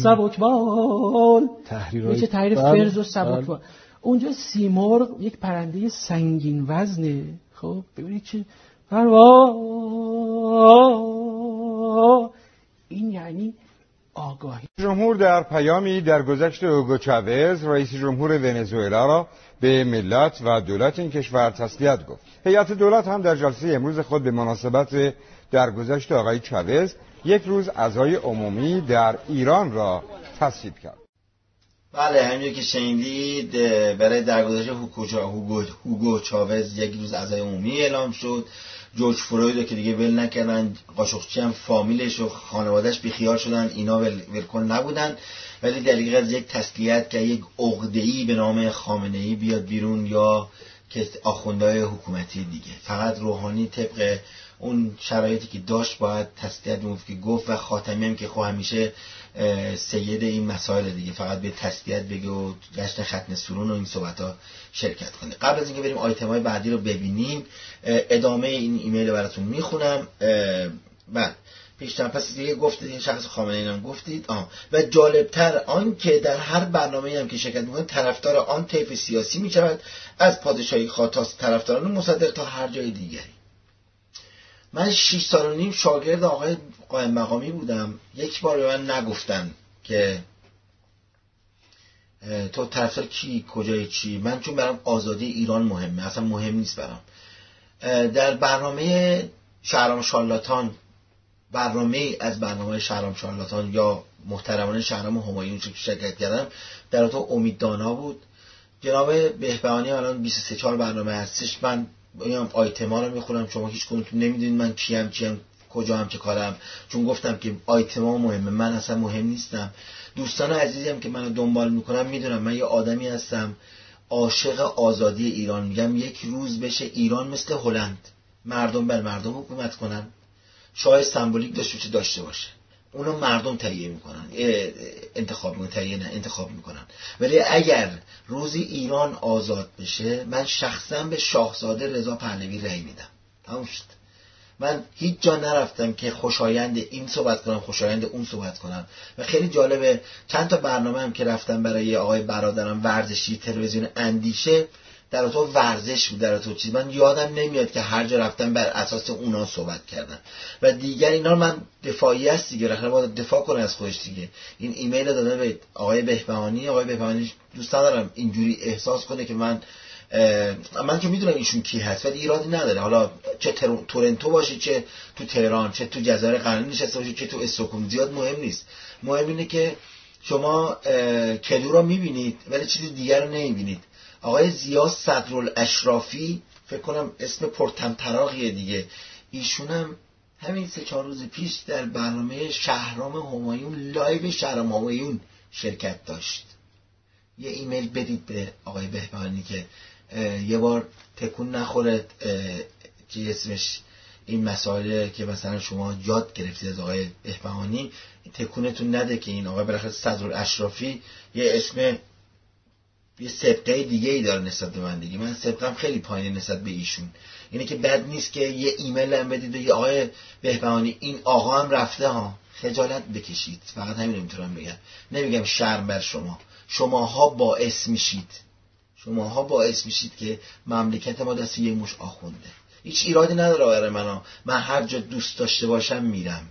میشه تحریر فرز و سبکبال. اونجا سیمرغ یک پرنده سنگین وزنه. خب ببینید چه این یعنی آگاهی. جمهور در پیامی در گذشت اوگو چاوز رئیس جمهور ونزوئلا را به ملت و دولت این کشور تسلیت گفت. هیئت دولت هم در جلسه امروز خود به مناسبت درگذشت آقای چاوز یک روز عزای عمومی در ایران را تصویب کرد. بله همینجور که شنیدید برای درگذشت هوگو چاوز یک روز عزای عمومی اعلام شد. جورج فلوید که دیگه ول نکردن، قاشقچی هم فامیلش و خانوادهش بیخیال شدن، اینا ولکن نبودن. ولی دلیل از یک تسلیت که یک عقده‌ای به نام خامنه‌ای بیاد بیرون یا که آخوندهای حکومتی دیگه، فقط روحانی طبق اون شرایطی که داشت باید تسلیت که گفت، و خاتمی هم که خب همیشه سید این مسائل دیگه فقط به تسلیت بگه و جشن ختم سرون و این صحبت‌ها شرکت کنه. قبل از اینکه بریم آیتم‌های بعدی رو ببینیم، ادامه این ایمیل رو براتون میخونم. بله پیشتر پس دیگه گفتید این شخص خامنه‌ای هم گفتید. و جالبتر آن که در هر برنامه‌ای هم که شرکت می‌کنه طرفدار آن طیف سیاسی می‌شود، از پادشاهی خواه تا طرفداران مصدق تا هر جای دیگری. من 6 سال و نیم شاگرد آقای قائم مقامی بودم. یک بار به من نگفتن که تو طرفدار کی، کجای چی. من چون برام آزادی ایران مهمه، اصلا مهم نیست برام. در برنامه شهرام شارلاتان، برنامه از برنامه شهرام شارلاتان یا محترمانه شهرام همایون شرکت کردم، در تو امید دانا بود. جناب بهبهانی الان 23-4 برنامه هستش. من میام آیتما رو میخونم، شما هیچ کدومتون نمیدونید من چیم کجا هم چه کارم، چون گفتم که آیتما مهمه، من اصلا مهم نیستم. دوستان عزیزم که منو دنبال میکنم میدونم من یه آدمی هستم عاشق آزادی ایران. میگم یک روز بشه ایران مثل هلند، مردم بر مردم حکومت کنن، شاه سمبولیک داشته باشه، اونو مردم تهیه میکنن، انتخاب میکنن. ولی اگر روزی ایران آزاد بشه، من شخصا به شاهزاده رضا پهلوی رأی میدم. تموم شد. من هیچ جا نرفتم که خوشایند این صحبت کنم، خوشایند اون صحبت کنم. و خیلی جالبه چند تا برنامه هم که رفتم برای آقای برادرم ورزشی تلویزیون اندیشه، در تو ورزش بود، در تو چیز، من یادم نمیاد که هر جا رفتم بر اساس اونا صحبت کردن. و دیگر اینا من دفاعی است دیگه، رخنه باید دفاع کنه از خودش دیگه. این ایمیل داده به آقای بهبهانی. آقای بهبهانی دوست ندارم اینجوری احساس کنه که من که میدونم ایشون کی هست، ولی ایرادی نداره. حالا چه تورنتو باشی، چه تو تهران، چه تو جزایر قرنی نشسته باشی، چه تو استکهلم، زیاد مهم نیست. مهم اینه که شما کدو رو میبینید ولی چیز دیگر رو نمیبینید. آقای ضیا صدرالاشرافی، فکر کنم اسم پرطمطراقیه دیگه، ایشونم همین 3-4 روز پیش در برنامه شهرام همایون، لایو شهرام همایون شرکت داشت. یه ایمیل بدید به آقای بهبهانی که یه بار تکون نخوره چی اسمش، این مسائل که مثلا شما یاد گرفتید از آقای بهبهانی تکونتون نده که این آقای بالاخره صدرالاشرافی یه اسم، یه سبقه دیگه ای داره نسبت به من دیگه. من سبقم خیلی پایینه نسبت به ایشون. اینه که بد نیست که یه ایمیل هم بدید و یه آقای بهبهانی این آقا هم رفته ها، خجالت بکشید. فقط همین رو میتونم بگم، نمیگم شرم بر شما. شماها باعث میشید که مملکت ما دست یه مش آخونده. هیچ ایرادی نداره برای من هر جا دوست داشته باشم میرم،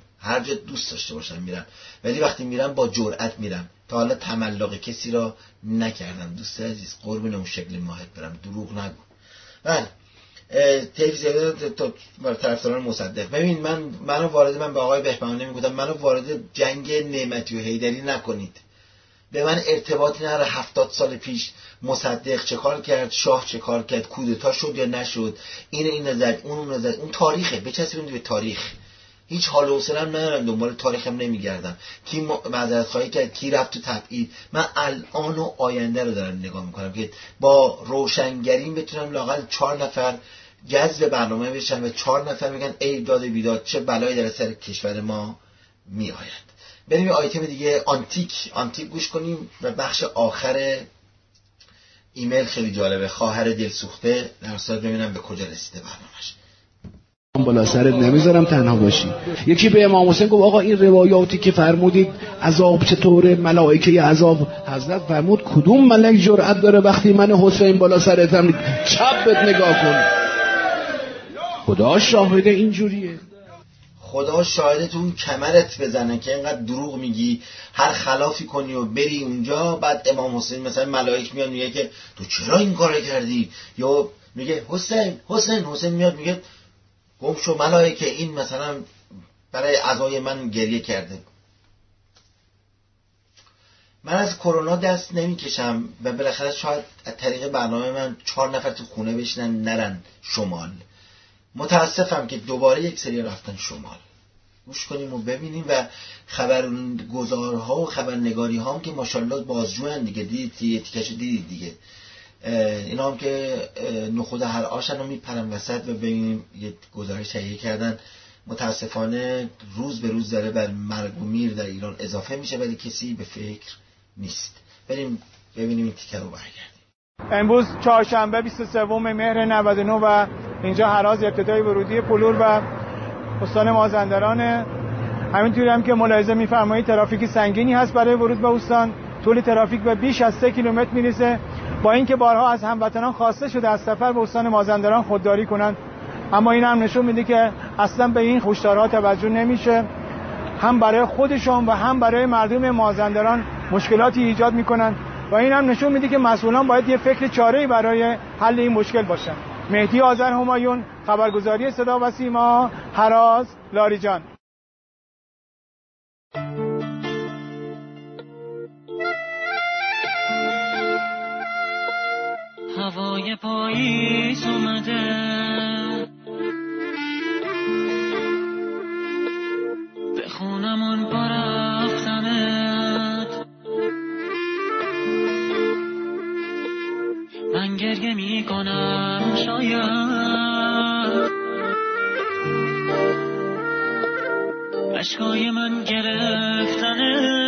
ولی وقتی میرم با جرأت میرم. تا حالا تملق کسی را نکردم دوست عزیز، قربون اون شکل ماهت برم، دروغ نگو. بله طیف زیاده تا طرفداران مصدق. ببین من به آقای بهبهانی میگفتم منو وارد جنگ نعمتی و حیدری نکنید. به من ارتباطی نداره 70 سال پیش مصدق چه کار کرد، شاه چه کار کرد، کودتا شد یا نشد، این نزد اون نزد، اون تاریخه، بچسبونید به تاریخ. هیچ حال و حوصله‌ام ندارم دنبال تاریخم نمیگردم. کی معذرت خواهی کرد، کی رفت تو تبعید. من الان و آینده رو دارم نگاه میکنم که با روشنگری بتونم لااقل 4 نفر جذب برنامه بشن و 4 نفر بگن ای داد بیداد چه بلایی در سر کشور ما میآید. بریم آیتم دیگه، آنتیک گوش کنیم. و بخش آخر ایمیل خیلی جالبه، خواهر دلسوخته، در صورت ببینم به کجا رسیده برنامه‌اش. بالا سرت نمیذارم تنها باشی. یکی به امام حسین گفت آقا این روایاتی که فرمودید عذاب چطوره، ملائکه عذاب، حضرت فرمود کدوم ملک جرأت داره وقتی من حسین بالا سرتم چپت نگاه کن. خدا شاهد اینجوریه. خدا شاهدت اون کمرت بزنه که اینقدر دروغ میگی، هر خلافی کنی و بری اونجا، بعد امام حسین مثلا ملائک میاد میگه که تو چرا این کارو کردی، یا میگه حسین میاد میگه گم شو ملائکه، این مثلا برای عزای من گریه کرده. من از کرونا دست نمیکشم و بالاخره شاید از طریق برنامه من 4 نفر تو خونه بشینن نرن شمال. متاسفم که دوباره یک سری رفتن شمال. گوش کنیم و ببینیم و خبرگزارها و خبرنگاری ها هم که ماشاءالله بازجوین دیگه، دیدید تیکشو دیدید دیگه، اینا هم که نخود هر آشن رو میپرن وسط و ببینیم یه گزارش تهیه کردن. متاسفانه روز به روز داره بر مرگ و میر در ایران اضافه میشه ولی کسی به فکر نیست. بریم ببینیم این تیکه رو برگردیم. امروز چهارشنبه 23 مهر 99 و اینجا هراز ابتدای ورودی پلور و استان مازندران. همینطوری هم که ملاحظه می‌فرمایید ترافیک سنگینی هست برای ورود به استان. طول ترافیک به بیش از 3 کیلومتر میرسه، با اینکه بارها از هموطنان خواسته شده از سفر به استان مازندران خودداری کنند، اما این هم نشون میده که اصلا به این هشدارها توجه نمیشه. هم برای خودشون و هم برای مردم مازندران مشکلاتی ایجاد میکنن و این هم نشون میده که مسئولان باید یه فکر چاره‌ای برای حل این مشکل باشن. مهدی آذر همایون، خبرگزاری صدا و سیما، هراز، لاریجان. هوای پاییز اومده، به خونمون با رفتنت من گریه میکنم، شاید اشکای من گرفتنه،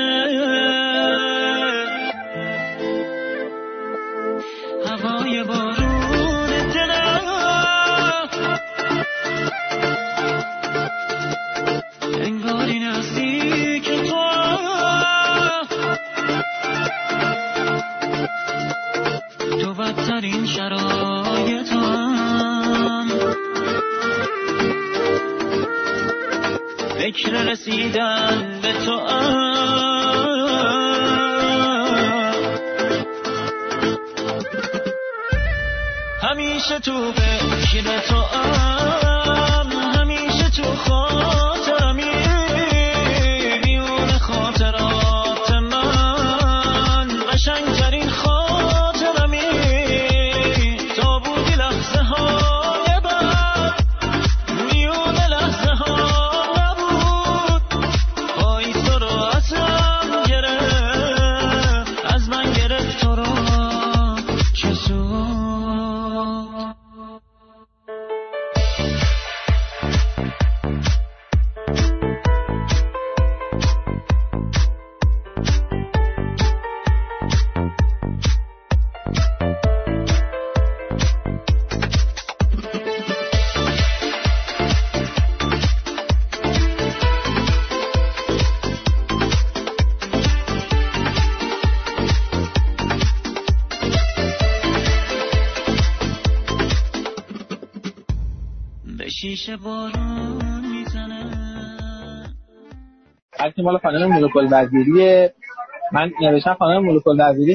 هوای بارون دلم انگاری نزدیک تو بدترین شرایطم، فکر رسیدن به تو همیشه تو فکر تو همیشه تو خاطرمی، میون خاطرات من قشنگترین خاطرمی، تا بودی لحظه های بعد میون لحظه ها نبود، پایی تو رو ازم گرفت، از من گرفت تو رو چه سود. شیشه بارون میزنه. عکس مال خانم ملوک الوزیری، من نوشتم خانم ملوک الوزیری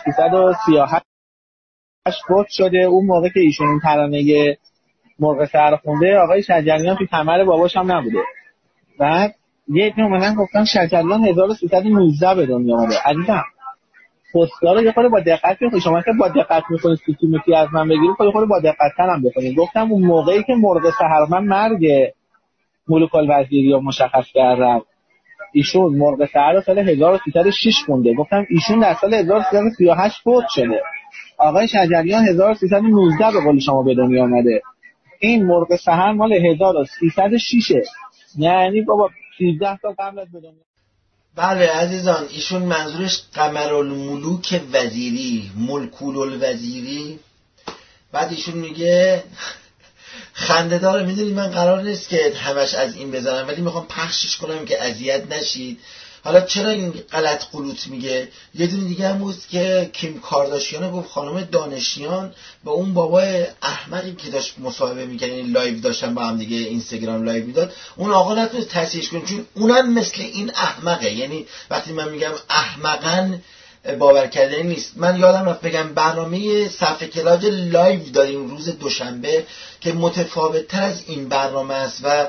1338 فوت شده. اون موقع که ایشون این ترانه مرغ سحر خونده، آقای شجریان تو کمر باباش هم نبوده. بعد یه عده اومدن گفتن شجریان 1319 به دنیا اومده. عزیزم پست‌ها رو یه خورده با دقت بخونید. شما که با دقت می‌خونید سیتی از من بگیرید، خود با دقت‌تر هم بخونید. گفتم اون موقعی که مرغ سحر من مرگ ملوک الوزیری رو مشخص کردم، ایشون مرغ سحر رو سال 1306 خونده. گفتم ایشون در سال 1338 فوت شده. آقای شجریان 1319 به قول شما به دنیا اومده. این مرغ سحر مال 1306، یعنی بابا 13 تا قبل از به دنیا. بله عزیزان، ایشون منظورش قمرالملوک وزیری، ملکول الوزیری. بعد ایشون میگه خنده داره. میدونید من قرار نیست که همش از این بزنم، ولی میخوام پخشش کنم که اذیت نشید. حالا چرا این غلط قلوت میگه؟ یه دونه دیگه هم بود که کیم کارداشیان گفت خانم دانشیان به اون بابای احمقی که داشت مصاحبه میکنه، این لایو داشتن با هم دیگه، اینستاگرام لایو میداد، اون آقا نتونست تصحیحش کنه چون اونم مثل این احمقه. یعنی وقتی من میگم احمقن باور کردنی نیست. من یادم رفت بگم برنامه صفحه کلاج لایو داریم روز دوشنبه که متفاوت تر از این برنامه است و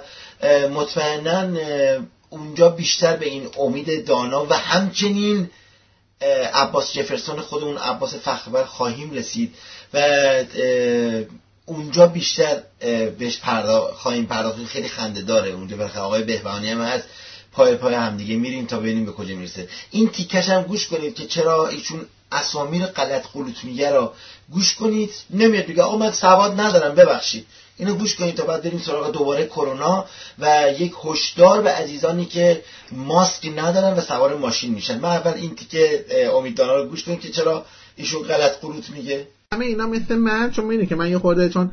مطمئناً اونجا بیشتر به این امید دانا و همچنین عباس جفرسون خودمون، عباس فخربر خواهیم رسید و اونجا بیشتر بهش خواهیم پرداخت. خیلی خنده داره اونجا، برخلاف آقای بهبهانی هم هست، پای هم دیگه میریم تا ببینیم به کجا میرسه. این تیکش هم گوش کنید که چرا ایشون اسامی رو غلط غلط میگه رو گوش کنید. نمیاد بگه آقا من سواد ندارم ببخشید. اینو گوش کنید تا بعد بریم سراغ دوباره کرونا و یک هشدار به عزیزانی که ماسک ندارن و سوار ماشین میشن. من اول این تیکه امیدوارا رو گوش کنید که چرا ایشون غلط غلط میگه. همه اینا مثل من، چون میدونی که من یه خورده چون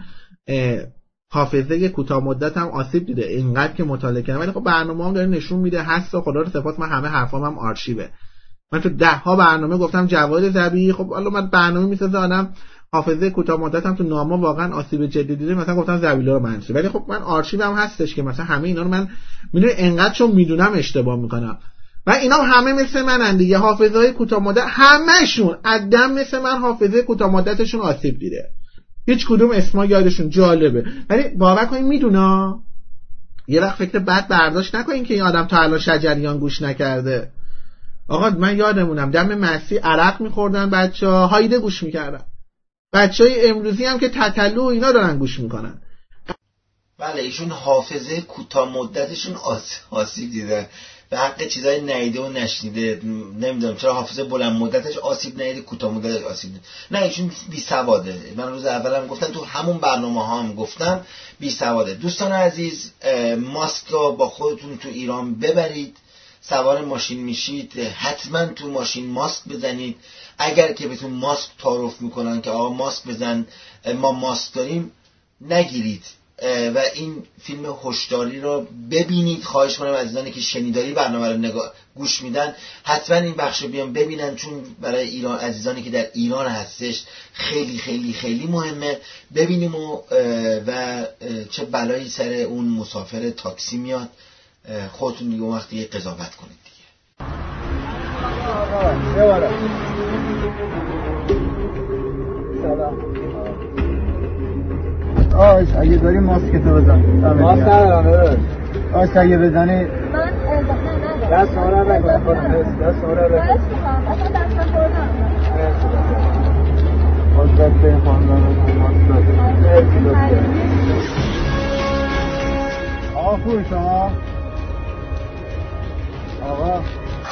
حافظه کوتاه مدتم آسیب دیده اینقدر که مطالعه کردم، ولی خب برنامه‌ام داره نشون میده هست و خدا رو سپاس من همه حرفام هم آرشیوه. من تو 10 برنامه گفتم جواد ذبیحی، خب حالا من برنامه میسازم آدم حافظه کوتاه مدتم تو نامه واقعا آسیب جدی دیده، مثلا گفتم ذبیحی رو منشی، ولی خب من آرشیوم هستش که مثلا همه اینا رو من میدونم انقدر چون میدونم اشتباه میکنم و اینا همه مثل منن دیگه. حافظه‌های کوتاه مدت همشون عدم مثل من حافظه کوتاه مدتشون آسیب دیده، هیچ کدوم اسما یادشون جالبه، ولی باور کنین میدونا. یه وقت فکر بد برداشت نکنین که این آدم تا الان شجریان گوش نکرده. آقا من یادمونم دم مسی عرق میخوردن بچه‌ها، هایده گوش میکردن، بچهای امروزی هم که تتلو اینا دارن گوش میکنن. بله ایشون حافظه کوتاه مدتشون آسیب دیده به حق چیزای ندیده و نشنیده. نمیدونم چرا حافظه بلند مدتش آسیب ندیده، کوتاه مدتش آسیب دیده. نه ایشون بی سواده. من روز اولم گفتم، تو همون برنامه ها هم گفتم بی سواده. دوستان عزیز، ماسک رو با خودتون تو ایران ببرید. سوار ماشین میشید حتما تو ماشین ماسک بزنید. اگر که بهتون ماسک تعارف میکنن که آقا ماسک بزن ما ماسک داریم، نگیرید و این فیلم هشداری رو ببینید. خواهش کنم عزیزانی که شنیداری برنامه رو گوش میدن حتما این بخش رو بیان ببینن، چون برای ایران عزیزانی که در ایران هستش خیلی خیلی خیلی مهمه ببینیم و چه بلایی سر اون مسافر تاکسی میاد. خودتون دیگه اون وقتی قضاوت کنید دیگه. آش اگه داری ماسکتو بزن. ماسک ندارم. آش اگه بزنی من دست آره بگم. دست آره بگم. اصلا دست خوردم. حضرت به خاندان ماسک. آقا خوبی شما؟ آقا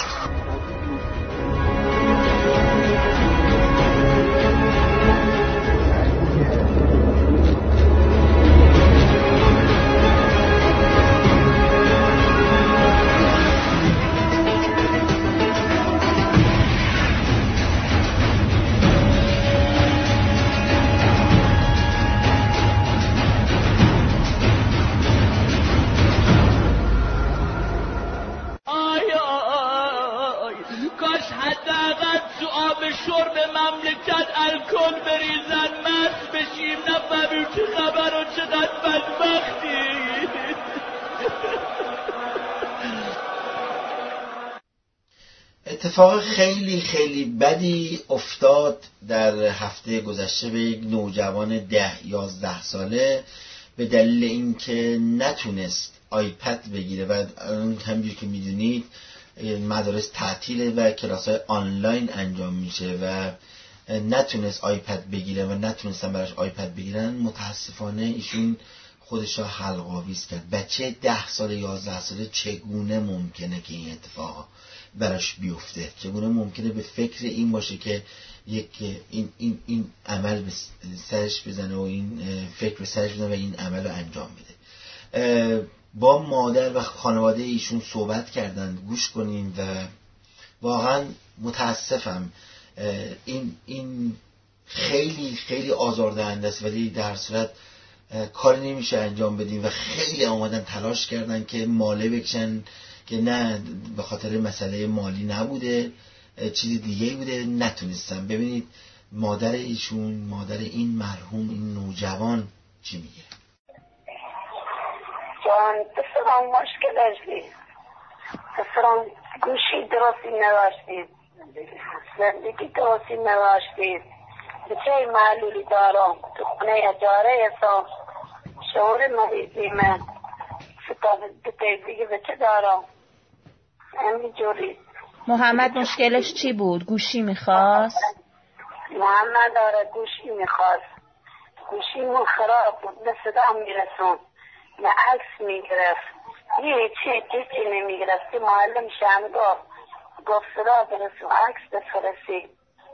اتفاق خیلی خیلی بدی افتاد در هفته گذشته به یک نوجوان 10-11 ساله به دلیل اینکه نتونست آیپد بگیره و همونجوری که میدونید مدارس تعطیله و کلاس‌های آنلاین انجام میشه و نتونست آیپد بگیره و نتونستن براش آیپد بگیرن. متاسفانه ایشون خودش را حلق آویز کرد. بچه 10 ساله 11 ساله چگونه ممکنه که این اتفاق براش بیفته؟ چگونه ممکنه به فکر این باشه که این عمل به سرش بزنه و این فکر به سرش بزنه و این عمل رو انجام بده؟ با مادر و خانواده ایشون صحبت کردن، گوش کنین و واقعا متاسفم. این خیلی خیلی آزاردهنده است، ولی در صورت کاری نمیشه انجام بدیم و خیلی آمدن تلاش کردن که ماله بکشن که نه به خاطر مسئله مالی نبوده، چیز دیگه بوده، نتونستم. ببینید مادر ایشون، مادر این مرحوم، این نوجوان چی میگه. جان پسرم مشکل داشتی، پسرم گوشی درستی نداشتید، زندگی درستی نداشتید، به چه معلولی دارم تو خونه اجاره هستم، شعور مریضی من دیگه به چه دارم، همین جوری محمد مشکلش چی بود؟ گوشی میخواست؟ محمد آره گوشی میخواست. گوشیمون خراب بود، نه صدا میرسون نه عکس میگرفت، چی نمیگرفت. معلم شم گفت صدا برسون عکس بفرستی.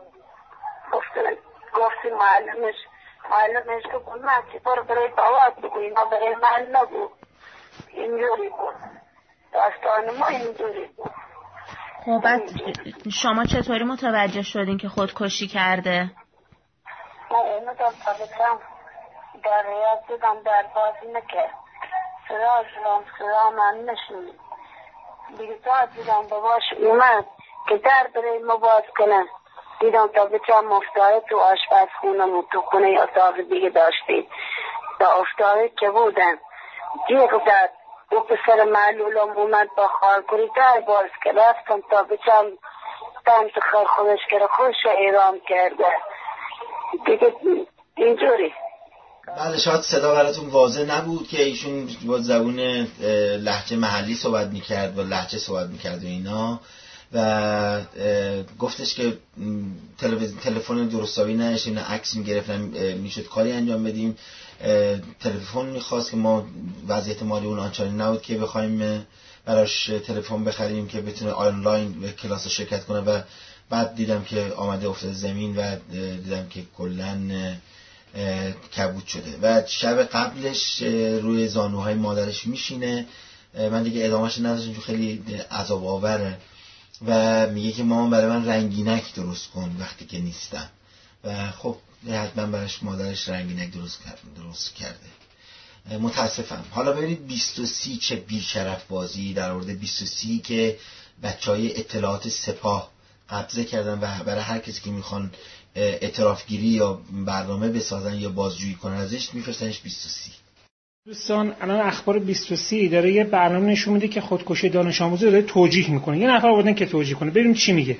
گفتی معلمش گفت نه چی برای بابات بگو، اینا برای من نگو. اینجوری بود داستان ما، اینجوری بود. خب بعد شما چطوری متوجه شدین که خودکشی کرده؟ من اومدم تا بکنم در ریاض دیدم در بازی نکرد، صدا من نشون دیگه تا دیدم باباش اومد که در برای ما باز کنه. دیدم تا بچم افتاده تو آشپزخونه، تو خونه اتاق دیگه داشتیم تا افتاده که بودن جیغ زد. او پسر معلولم اومد با خارکوری در باز که رفتم تا بچم دم تو خار خودش کرده، خوش رو ایرام کرده دیگه اینجوری. بله شاید صدا براتون واضح نبود که ایشون با زبون لهجه محلی صحبت میکرد و لهجه صحبت میکرد و اینا، و گفتش که تلفن درستابی نداشتیم، نه عکس میگرفت، نه میشد کاری انجام بدیم. تلفن میخواست که ما وضعیت مالی اون آنچنانی نبود که بخوایم براش تلفن بخریم که بتونه آنلاین به کلاس شرکت کنه. و بعد دیدم که آمده افتاده زمین و دیدم که کلن کبود شده و شب قبلش روی زانوهای مادرش میشینه. من دیگه ادامهش نداشتم چون خیلی عذاب آوره و میگه که مامان برای من رنگینک درست کن وقتی که نیستم. و خب حتما براش مادرش رنگینک درست کرده. متاسفم. حالا ببینید 23 چه بیشرف بازی در مورد 23 که بچهای اطلاعات سپاه قبضه کردن و برای هر کسی که میخوان اعتراف گیری یا برنامه بسازن یا بازجویی کنن ازش میفرستنش 23. دوستان الان اخبار 23 داره یه برنامه نشون میده که خودکشی دانش آموزی داره توجیه میکنه. یه نفر آوردن که توجیه کنه، ببینیم چی میگه.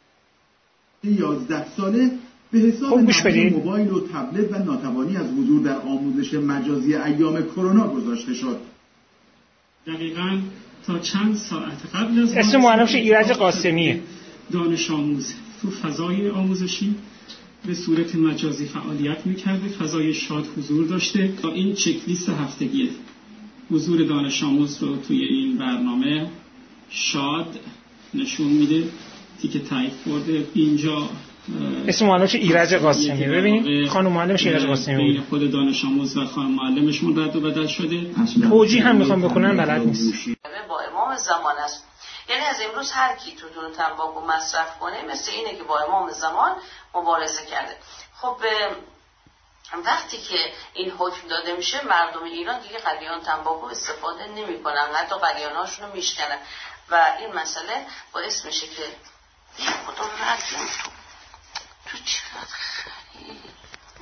11 ساله به حساب موبایل و تبلت و ناتوانی از حضور در آموزش مجازی ایام کرونا گذاشته شد. دقیقاً تا چند ساعت قبل از اسم معلمش ایرج قاسمیه. دانش آموز تو فضای آموزشی به صورت مجازی فعالیت میکرده، فضای شاد حضور داشته. تا این چک لیست هفتگیه حضور دانش آموز رو توی این برنامه شاد نشون میده. تیک تایپ برده اینجا. اسم معلمش ایرج قاسمیه. ببینید خانم معلمش ایرج قاسمی بین خود دانش آموز و خانم معلمشون رد و بدل شده. توجیه هم میخوام بکنن بلد نیست. با امام زمان است. یعنی از امروز هر کی تو تنباکو مصرف کنه مثل اینه که با امام زمان مبارزه کرده. خب وقتی که این حکم داده میشه مردم ایران دیگه قلیان تنباکو استفاده نمی‌کنن، حتی قلیان‌هاشون رو میشکنن و این مسئله باعث میشه که خدا ردیم تو چقدر خرید.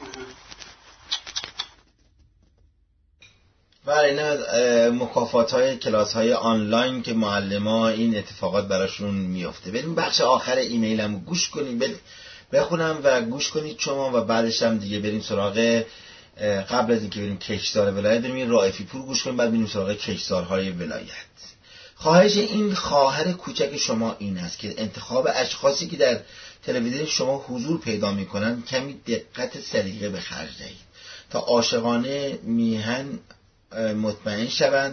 بله این مکافات‌های کلاس‌های آنلاین که معلم‌ها این اتفاقات براشون میفته. بریم بخش آخر ایمیلم گوش کنیم، بخونم و گوش کنید شما و بعدش هم دیگه بریم سراغ، قبل از اینکه بریم کشتزار ولایت بریم رائفی پور گوش کنیم، بعد بریم سراغ کشتزارهای ولایت. خواهش این خواهر کوچک شما این است که انتخاب اشخاصی که در تلویزیون شما حضور پیدا می‌کنند کمی دقت سلیقه به خرج دهید تا عاشقانه میهن مطمئن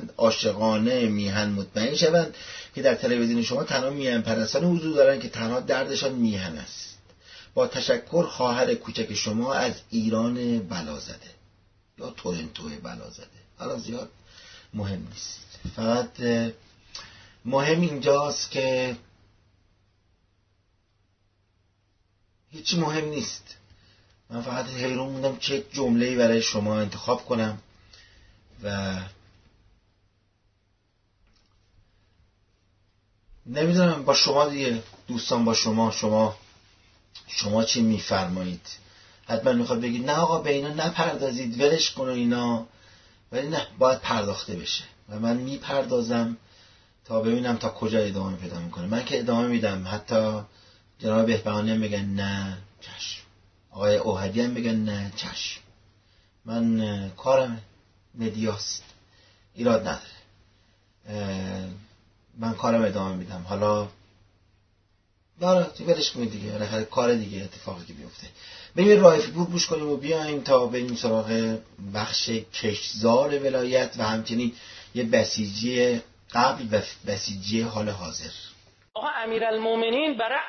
شوند که در تلویزیون شما تنها میهن پرستان حضور دارند که تنها دردشان میهن است. با تشکر خواهر کوچک شما از ایران بلازده یا تورنتو بلازده. حالا زیاد مهم نیست، فقط مهم اینجاست که هیچی مهم نیست. من فقط حیرون موندم چه جمله‌ای برای شما انتخاب کنم و نمیدونم با شما دیگه دوستان، با شما چی میفرمایید؟ حتما میخواد بگید نه آقا به اینا نپردازید ولش کن و اینا، ولی نه، باید پرداخته بشه و من میپردازم تا ببینم تا کجا ادامه پیدا میکنه. من که ادامه میدم، حتی جناب بهبهانی هم بگن نه چشم، آقای اوهدی هم بگن نه چشم، من کارم مدیاست، ایراد نداره، من کارم ادامه میدم. حالا داره ولش کنید دیگه، بالاخره کار دیگه اتفاقی که بیفته. بریم رایفی پور گوش کنیم و بیایم تا بریم سراغ بخش کشتزار ولایت و همچنین یه بسیجی قبل و بسیجی حال حاضر. آقا امیرالمومنین برای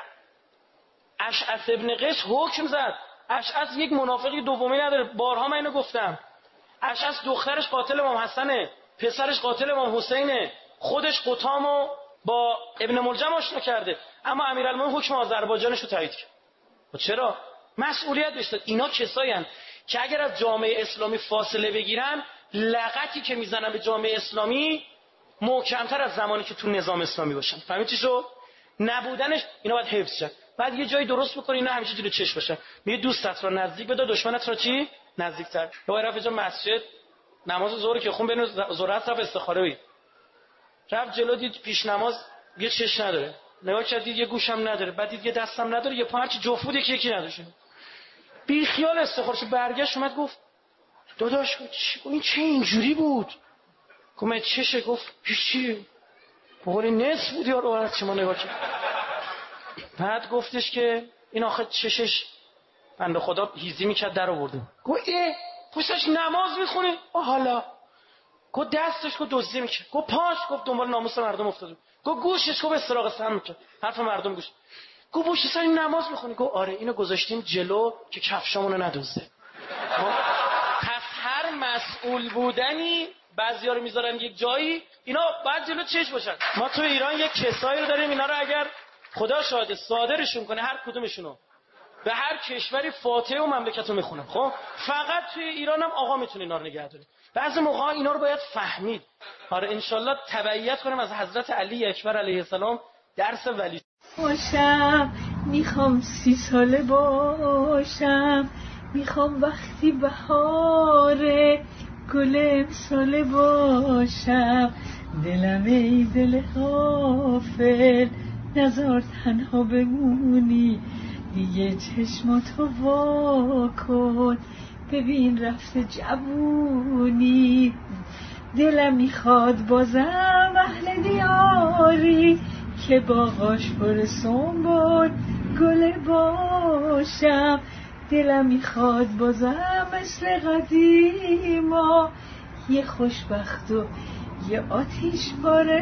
اشعث ابن قیس حکم زد. اشعث یک منافقی دومی نداره، بارها من اینو گفتم. اشعث دخترش قاتل امام حسنه، پسرش قاتل امام حسینه، خودش قطامو با ابن ملجم آشنا کرده، اما امیرالمومنین حکم آذربایجانش رو تایید کرد. چرا؟ مسئولیت بهش داد. اینا کسایی هستند که اگر از جامعه اسلامی فاصله بگیرن، لغتی که میزنن به جامعه اسلامی محکمتر از زمانی که تو نظام اسلامی باشن. فهمید چی شد؟ نبودنش اینا باید حفظ شد. بعد یه جایی درست بکنی اینا همیشه جلوی چشم باشن. میگه دوستت را نزدیک بده، دشمنت را چی؟ نزدیکتر. یا رفت جا مسجد نماز ظهر که خون بین ظهر رفت استخاره بید. رفت جلو دید پیش نماز یه چش نداره. نگاه کرد دید یه گوشم نداره، بعد دید یه دستم نداره، یه پا هرچی جفت بود یکی نداشت. بی خیال استخارش برگشت اومد گفت داداش این چه اینجوری بود؟ گفت چشه؟ گفت هیچی. بقولی نصف بود یا رو چه ما نگاه کرد. بعد گفتش که این آخه چشش بنده خدا هیزی میکرد در آورده. گفت پشتش نماز میخونه؟ حالا گفت دستش گفت دزدی میکرد. گفت پاش گفت دنبال ناموس مردم افتاده. گفت گوشش گفت استراق سم میکرد، حرف مردم گوش. گفت پشت سر این نماز میخونی؟ گفت آره اینو گذاشتیم جلو که کفشامونو ندزده. پس هر مسئول بودنی بعضیا رو میذارن یک جایی، اینا بعد جلو چش باشن. ما تو ایران یک کسایی رو داریم اینا رو اگر خدا شاهد صادرشون کنه هر کدومشونو به هر کشوری فاتحه و مملکت رو میخونن. خب فقط توی ایران هم آقا میتونه اینا رو نگه داره. بعضی موقع اینا رو باید فهمید. آره انشالله تبعیت کنیم از حضرت علی اکبر علیه السلام درس ولی باشم. میخوام 30 ساله باشم، میخوام وقتی بهاره گل امساله باشم. دلم ای دل غافل نزار تنها بمونی، دیگه چشماتو وا کن ببین رفته جوونی. دلم میخواد بازم اهل دیاری که باغاش پر سنبل گل باشم. دلم میخواد بازم مثل قدیما یه خوشبخت و یه آتیش پاره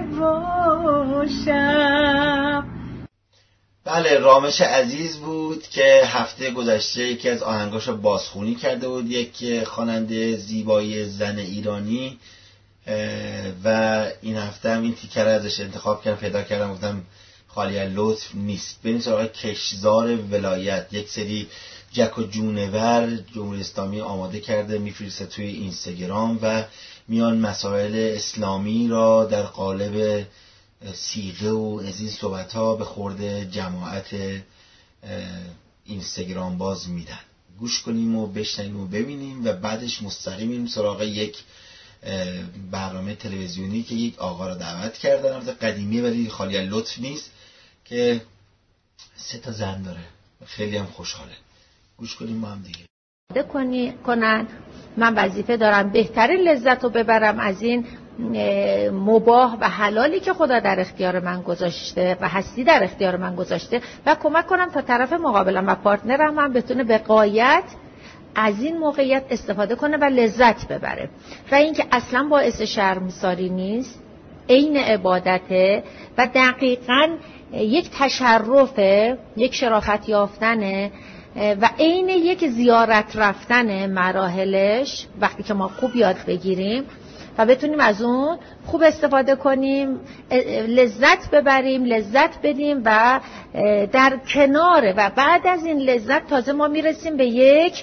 باشم. بله رامش عزیز بود که هفته گذشته یکی از آهنگاشو بازخوانی کرده بود، یک خواننده زیبای زن ایرانی، و این هفته هم این تیکر ازش انتخاب کردم پیدا کردم گفتم خالی از لطف نیست. بریم سراغ کشتزار ولایت. یک سری جک و جونور جمهوری اسلامی آماده کرده میفرسته توی اینستاگرام و میان مسائل اسلامی را در قالب صیغه و از این صحبت ها به خورد جماعت اینستاگرام باز میدن. گوش کنیم و بشنویم و ببینیم و بعدش مستقیمیم سراغ یک برنامه تلویزیونی که یک آقا را دعوت کردن، البته قدیمی ولی خالی از لطف نیست، که 3 زن داره، خیلی هم خوشحاله. گوش کنیم ما هم دیگه. کنن من وظیفه دارم بهترین لذت رو ببرم از این مباح و حلالی که خدا در اختیار من گذاشته و هستی در اختیار من گذاشته و کمک کنم تا طرف مقابلم و پارتنرم هم بتونه به غایت از این موقعیت استفاده کنه و لذت ببره و اینکه اصلا باعث شرمساری نیست، عین عبادته و دقیقاً یک تشرفه، یک شرافت یافتنه و عین یک زیارت رفتن مراحلش وقتی که ما خوب یاد بگیریم و بتونیم از اون خوب استفاده کنیم، لذت ببریم، لذت بدیم و در کناره و بعد از این لذت تازه ما میرسیم به یک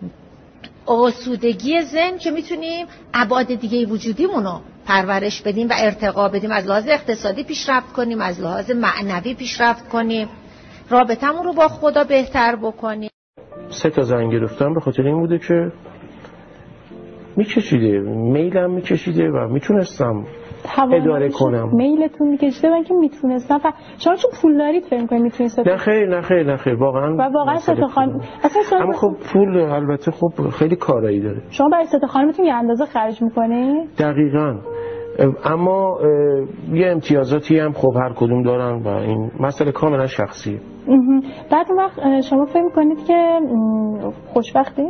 آسودگی ذهن که میتونیم ابعاد دیگه وجودیمونو پرورش بدیم و ارتقا بدیم، از لحاظ اقتصادی پیشرفت کنیم، از لحاظ معنوی پیشرفت کنیم، رابطمون رو با خدا بهتر بکنیم. 3 زن گرفتم به خاطر این بوده که میکشیده، میلم میکشیده و میتونستم اداره کنم. میلتون میکشیده من که میتونستم. شما چون پول دارید فکر می‌کنید میتونید؟ نه خیر واقعا. و واقعا 3 خانم اما خب پول البته خب خیلی کارایی داره. شما برای 3 خانمتون یه اندازه خرج میکنید؟ دقیقاً. اما یه امتیازاتی هم خب هر کدوم دارن و این مسئله کاملا شخصیه. بعد اون وقت شما فکر می‌کنید که خوشبختی؟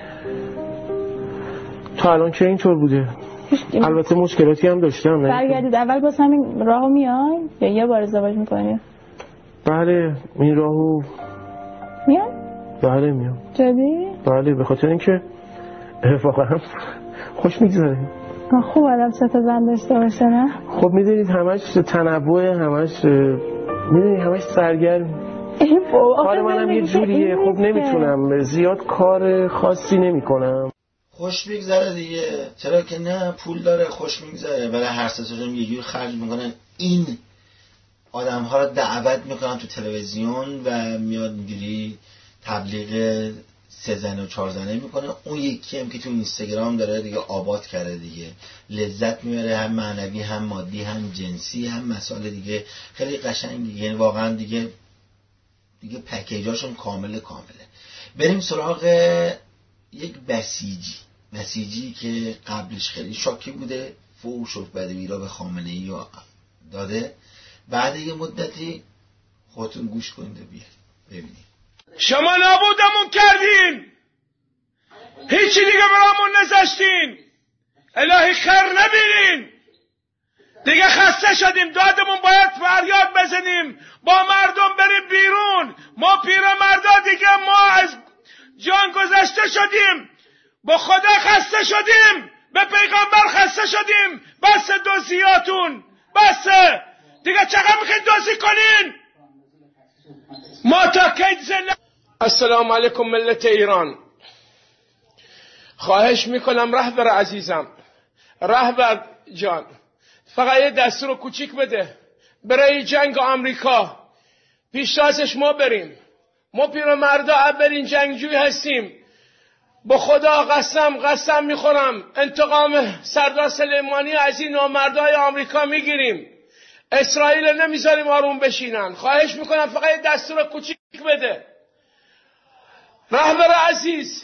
تا الان که اینطور بوده. البته مشکلاتی هم داشتم. برگردید اول باز همین راهو میاین یا یه بار ازدواج میکنید؟ بله این راهو میام؟ بله میام. جدی؟ بله به خاطر اینکه واقعا خوش میگذره. خوب آدم سه تا زن داشته باشه نه؟ خب میدونید همش تنوع، همش میدونید همش سرگرم. کار منم یه جوریه، خب نمیتونم زیاد کار خاصی نمیکنم. خوش میگذره دیگه، چرا که نه، پول داره خوش میگذره، برای هر ستاشون یه جور خرج میکنن. این آدم ها رو دعوت میکنن تو تلویزیون و میاد میگیری تبلیغ 3 زنه و 4 زنه میکنه. اون یکی هم که تو اینستاگرام داره دیگه آباد کرده دیگه، لذت میبره، هم معنوی هم مادی هم جنسی هم مسائل دیگه، خیلی قشنگ دیگه. یعنی واقعا دیگه پکیجاشون کامله. بریم سراغ یک بسیجی که قبلش خیلی شاکی بوده، فوش و بدویرا به خامنه‌ای داده. بعد یه مدتی خودتون گوش کنید و ببینید. شما نابودمون کردین، هیچی دیگه برامون نذاشتین، الهی خیر نبینین دیگه، خسته شدیم، دادمون باید فریاد بزنیم، با مردم بریم بیرون. ما پیرمردا دیگه ما از جان گذشته شدیم، با خدا خسته شدیم، به پیغمبر خسته شدیم. بس دوزیاتون، بس دیگه، چقدر میخواید دوزی کنین؟ ما تا کی زنده. السلام علیکم ملت ایران. خواهش میکنم رهبر عزیزم، رهبر جان، فقط یه دستور کوچیک بده برای جنگ آمریکا. پیشتازش ما بریم، ما پیرمردا اولین جنگجوی هستیم. با خدا قسم میخورم انتقام سردار سلیمانی از این نامردای آمریکا میگیریم. اسرائیل نمیذاریم آروم بشینن. خواهش میکنم فقط یه دستور کوچیک بده رهبر عزیز.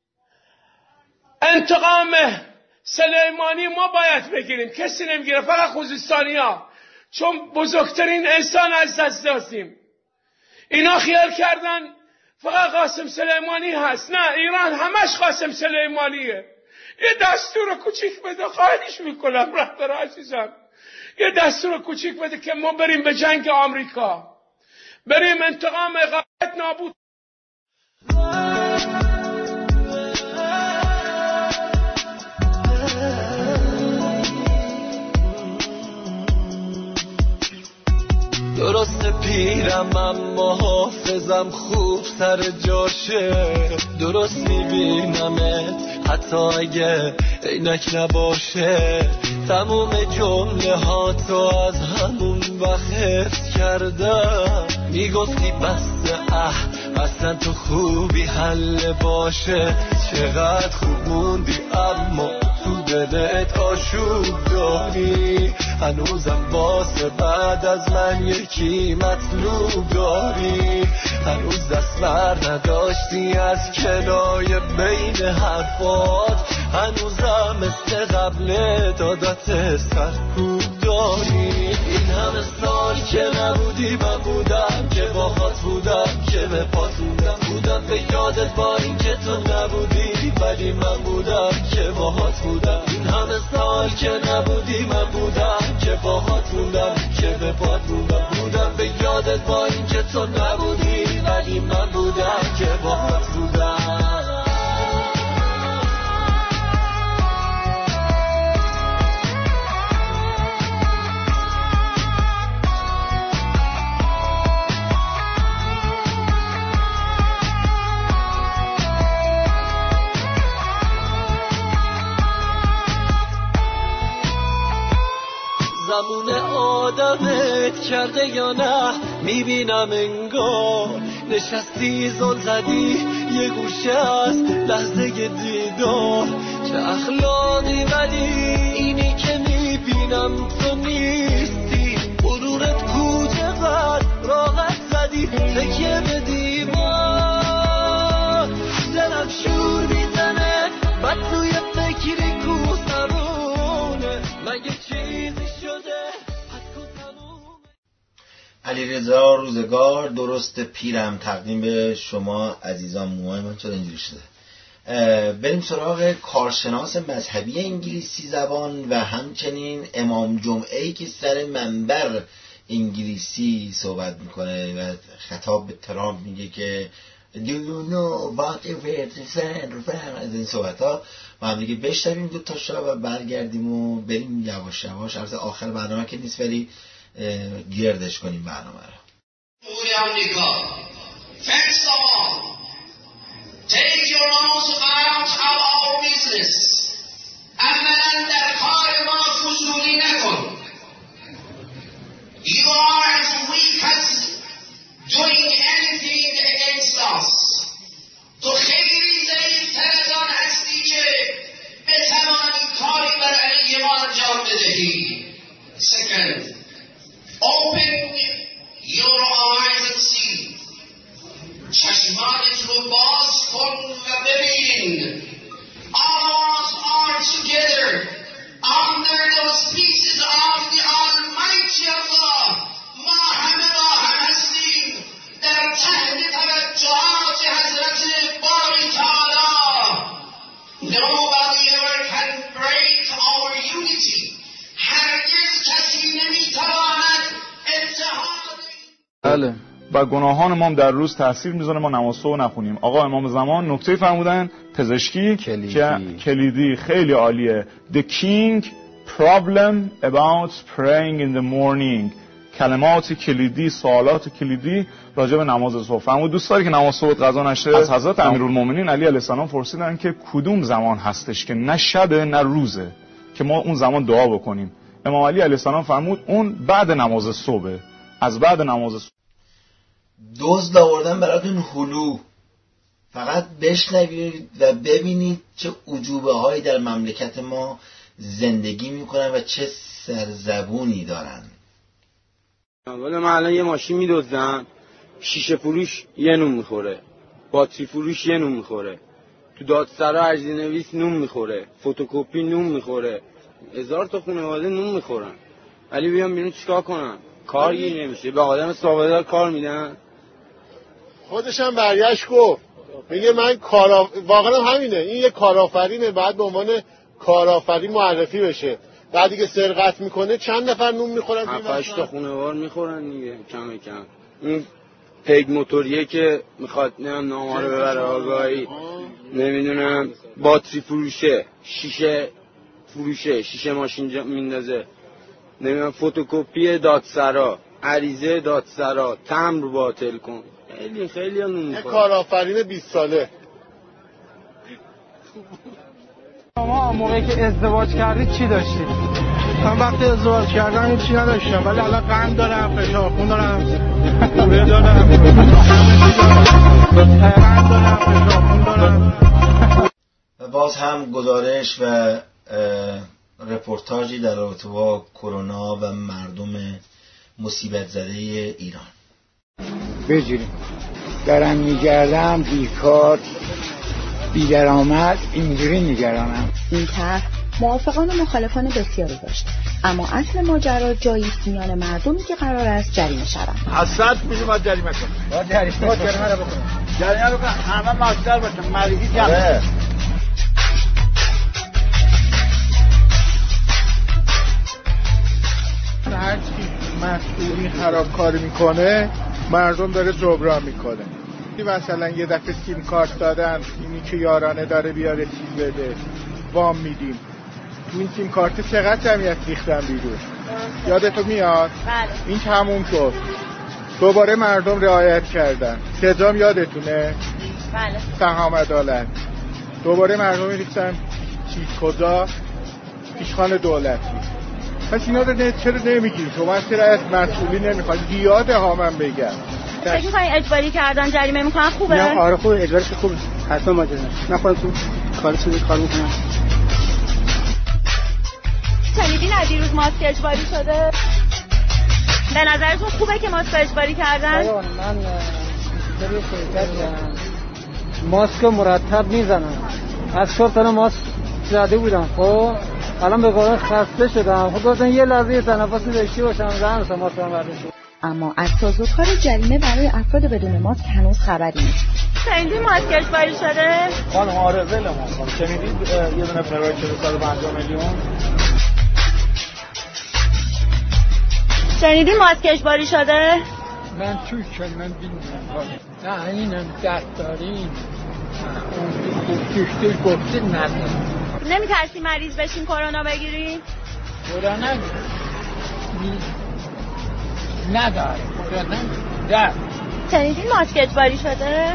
انتقام سلیمانی ما باید بگیریم، کسی نمیگیره، فقط خوزستانی ها، چون بزرگترین انسان از دست دادیم. اینا خیال کردن فقط قاسم سلیمانی هست، نه، ایران همش قاسم سلیمانیه. یه دستور کوچیک بده، خواهش میکنم رهبر عزیزم، یه دستور کوچیک بده که ما بریم به جنگ آمریکا، بریم انتقام اقامت نابود. درست پیرم اما حافظم خوب سر جاشه، درست میبینمت حتی اگه عینک نباشه. تموم جمله ها تو از همون وقت حفظ کردم، میگفتی بس اصلا تو خوبی حل باشه. چقدر خوب موندی اما تو دلت آشوب داری، هنوزم واسه بعد از من یکی مطلوب داری. هنوز دست بر نداشتی از کنای بین حرفات، هنوزم مثل قبل دادت سرکوب داری. این همه سال که نبودی من بودم که باهات بودم، که به پات بودم به یادت با این که تو نبودی، ولی من بودم که باهات بودم. این همه سال که نبودی من بودم که باهات بودم، که به پات بودم به یادت با این که تو نبودی، ولی من بودم که باهات بودم. زمون آدمت کرده یا نه میبینم انگار، نشستی زل زدی یه گوشه از لحظه دیدار. چه اخلاقی ولی اینی که میبینم تو نیستی، غرورت کوچه قد راحت زدی تکیه به دیوار. دلم شور میزنه بد توی فکری کوسرونه، مگه چی علیرضا روزگار، درست پیرم، تقدیم به شما عزیزان. موهای من چرا اینجوری شده؟ بریم سراغ کارشناس مذهبی انگلیسی زبان و همچنین امام جمعه‌ای که سر منبر انگلیسی صحبت میکنه و خطاب به ترامپ میگه که Do you know what if it's از این صحبت ها و هم دیگه بشتریم دو تا شا و برگردیم و بریم یواش یواش عرض آخر برنامه که نیست ولی گردش کنیم برنامه رو. First of all, take your nose out of our business. اولا در کار ما فضولی نکن. You are as weak as doing anything against us. تو خیلی ضعیفتر از آن هستی که بتوانی کاری بر علیه ما انجام بدهی. Second, open your eyes and see. چشمانت رو باز کن و ببین. All of us are together under the auspices of the Almighty Allah. ما همه با هم هستیم در تحت توجهات حضرت باری تعالی. Nobody ever can break our unity. هرگز کسی نمیتواند اتحاد. بله. و گناهان ما در روز تاثیر میذاره ما نماز صبح نخونیم. آقا امام زمان نکته فرمودن پزشکی کلیدی خیلی عالیه. The king problem about praying in the morning. کلمات کلیدی، سوالات کلیدی راجع به نماز صبح. فرمود دوست داری که نماز صبح قضا نشه؟ از حضرت امیرالمومنین علی علیه السلام پرسیدن که کدوم زمان هستش که نه شبه نه روزه که ما اون زمان دعا بکنیم. امام علی علیه السلام فرمود اون بعد نماز صبح. از بعد نماز صبح. دزد آوردن براتون هلو، فقط بشنوید و ببینید چه عجوبه هایی در مملکت ما زندگی میکنن و چه سرزبونی دارن. ولی من الان یه ماشین میدزدم، شیشه فروش یه نون میخوره، باتری فروش یه نون میخوره، تو دادسرا ارزی نویس نون میخوره، فتوکپی نون میخوره، 1000 تا خانواده نون میخورن. ولی بیام بیرون چیکار کنم؟ کاری نمیشه. به آدم سابقه‌دار کار میدن. خودش هم برگشت گفت میگه من واقعا همینه، این یه کارآفرینه، بعد به عنوان کارآفرین معرفی بشه. بعد دیگه سرقت میکنه چند نفر نون میخورن؟ 7-8 تا خانوار میخورن دیگه کم کم. این پیگ موتوریه که میخواد نامه رو ببره آگاهی، نمیدونم باتری فروشه، شیشه فروشه، شیشه ماشین میندازه، نمیدونم فتوکپی دادسرا، عریضه دادسرا، تمبر باطل کن. خیلی هم نمیخواد. کارآفرین 20 ساله. شما موقعی که ازدواج کردید چی داشتید؟ من وقتی ازدواج کردم هیچی نداشتم، ولی الان قند دارم، فشار خون دارم، کوره دارم، قند دارم، فشار خون دارم. باز هم گزارش و رپورتاجی در رابطه با کرونا و مردم مصیبت زده ایران. بگیریم دارم میگردم بیکار بی‌درآمد اینجوری میگردم. این طرح موافقان و مخالفان بسیاری داشت، اما اصل ماجرا جایی است میان مردمی که قرار است جریمه شوند. از 100 میشه باید جریمه کنه. باید جریمه رو بکنه. جریمه بکنه همه ماستر باشه، مریضی جمع. هرچی مسئولی خرابکاری میکنه مردم داره جبران میکنه. مثلا یه دفعه سیم کارت دادن، اینی که یارانه داره بیاره چیز بده وام میدیم، تو این سیم کارت چقدر جمعیت ریختن بیرون، یادتو میاد؟ بله. این تموم شد، دوباره مردم رعایت کردن. سجام یادتونه؟ بله. سهام عدالت، دوباره مردم ریختن چیز کجا؟ پیشخوان دولتی. پس اینا رو چرا نمیگیم؟ شما چرا از مسئولی نمیخواید؟ زیاده ها من بگم. فکر می‌کنی اجباری کردن جریمه میکنن خوبه؟ نه آره خوبه، اجباریش خوبه. حتما ماجرا نه خودم تو کار میکنم. شنیدین از دیروز ماسک اجباری شده؟ به نظرتون خوبه که ماسک اجباری کردن؟ آره من سری شرکت ماسک مرتب میزنم. از 4 تا ماسک زده بودم. خب الان به قرآن خسته شدم. خب گفتم یه لحظه تنفسی داشته باشم، زنم ماسک رو برداشتم. اما از سازوکار جریمه برای افراد بدون ماسک هنوز خبری نیست. شنیدی ماسک اجباری شده؟ خانم آره ولمون کن. شنیدید یه دونه پراید شده 150 میلیون؟ شنیدی ماسک اجباری شده؟ من توی من نه اینم دست داریم اون گفته نداریم. نمیترسی مریض بشین کرونا بگیری؟ کرونا نداره کرونا. شنیدی ماسک اجباری شده؟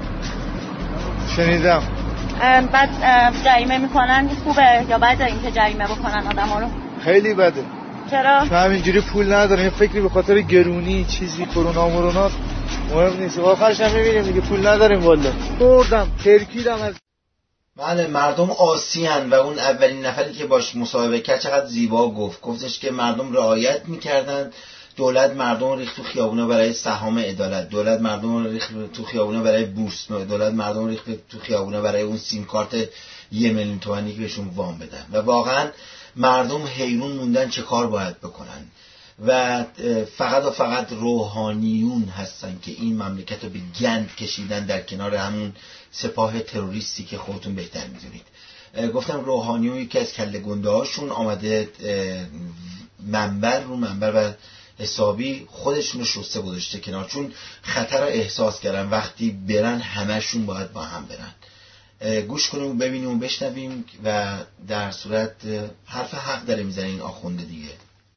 شنیدم. بعد جریمه میکنن خوبه یا بده اینکه جریمه بکنن آدما رو؟ خیلی بده. چرا؟ چون همینجوری پول ندارن، یه فکری به خاطر گرونی چیزی کرونا مهم نیست. آخرش هم میبینیم دیگه پول نداریم والله. بردم ترکیدم از بله مردم آسیان و اون اولین نفری که باش مصاحبه کرد چقدر زیبا گفتش که مردم رعایت میکردن، دولت مردم ریخت تو خیابونا برای سهام عدالت، دولت مردم ریخت تو خیابونا برای بورس، دولت مردم ریخت تو خیابونا برای اون سیم کارت 1 میلیون تومانی که بهشون وام بدن و واقعا مردم حیرون موندن چه کار باید بکنن و فقط روحانیون هستن که این مملکت رو به گند کشیدن در کنار همون سپاه تروریستی که خودتون بهتر میدونید. گفتم روحانیون یکی از کله گنده هاشون آمده منبر و حسابی خودشون رو شسته گذاشته کنار، چون خطر رو احساس کردن وقتی برن همهشون باید با هم برن. گوش کنیم و ببینیم و بشنویم و در صورت حرف حق داره میزنه این آخونده دیگه.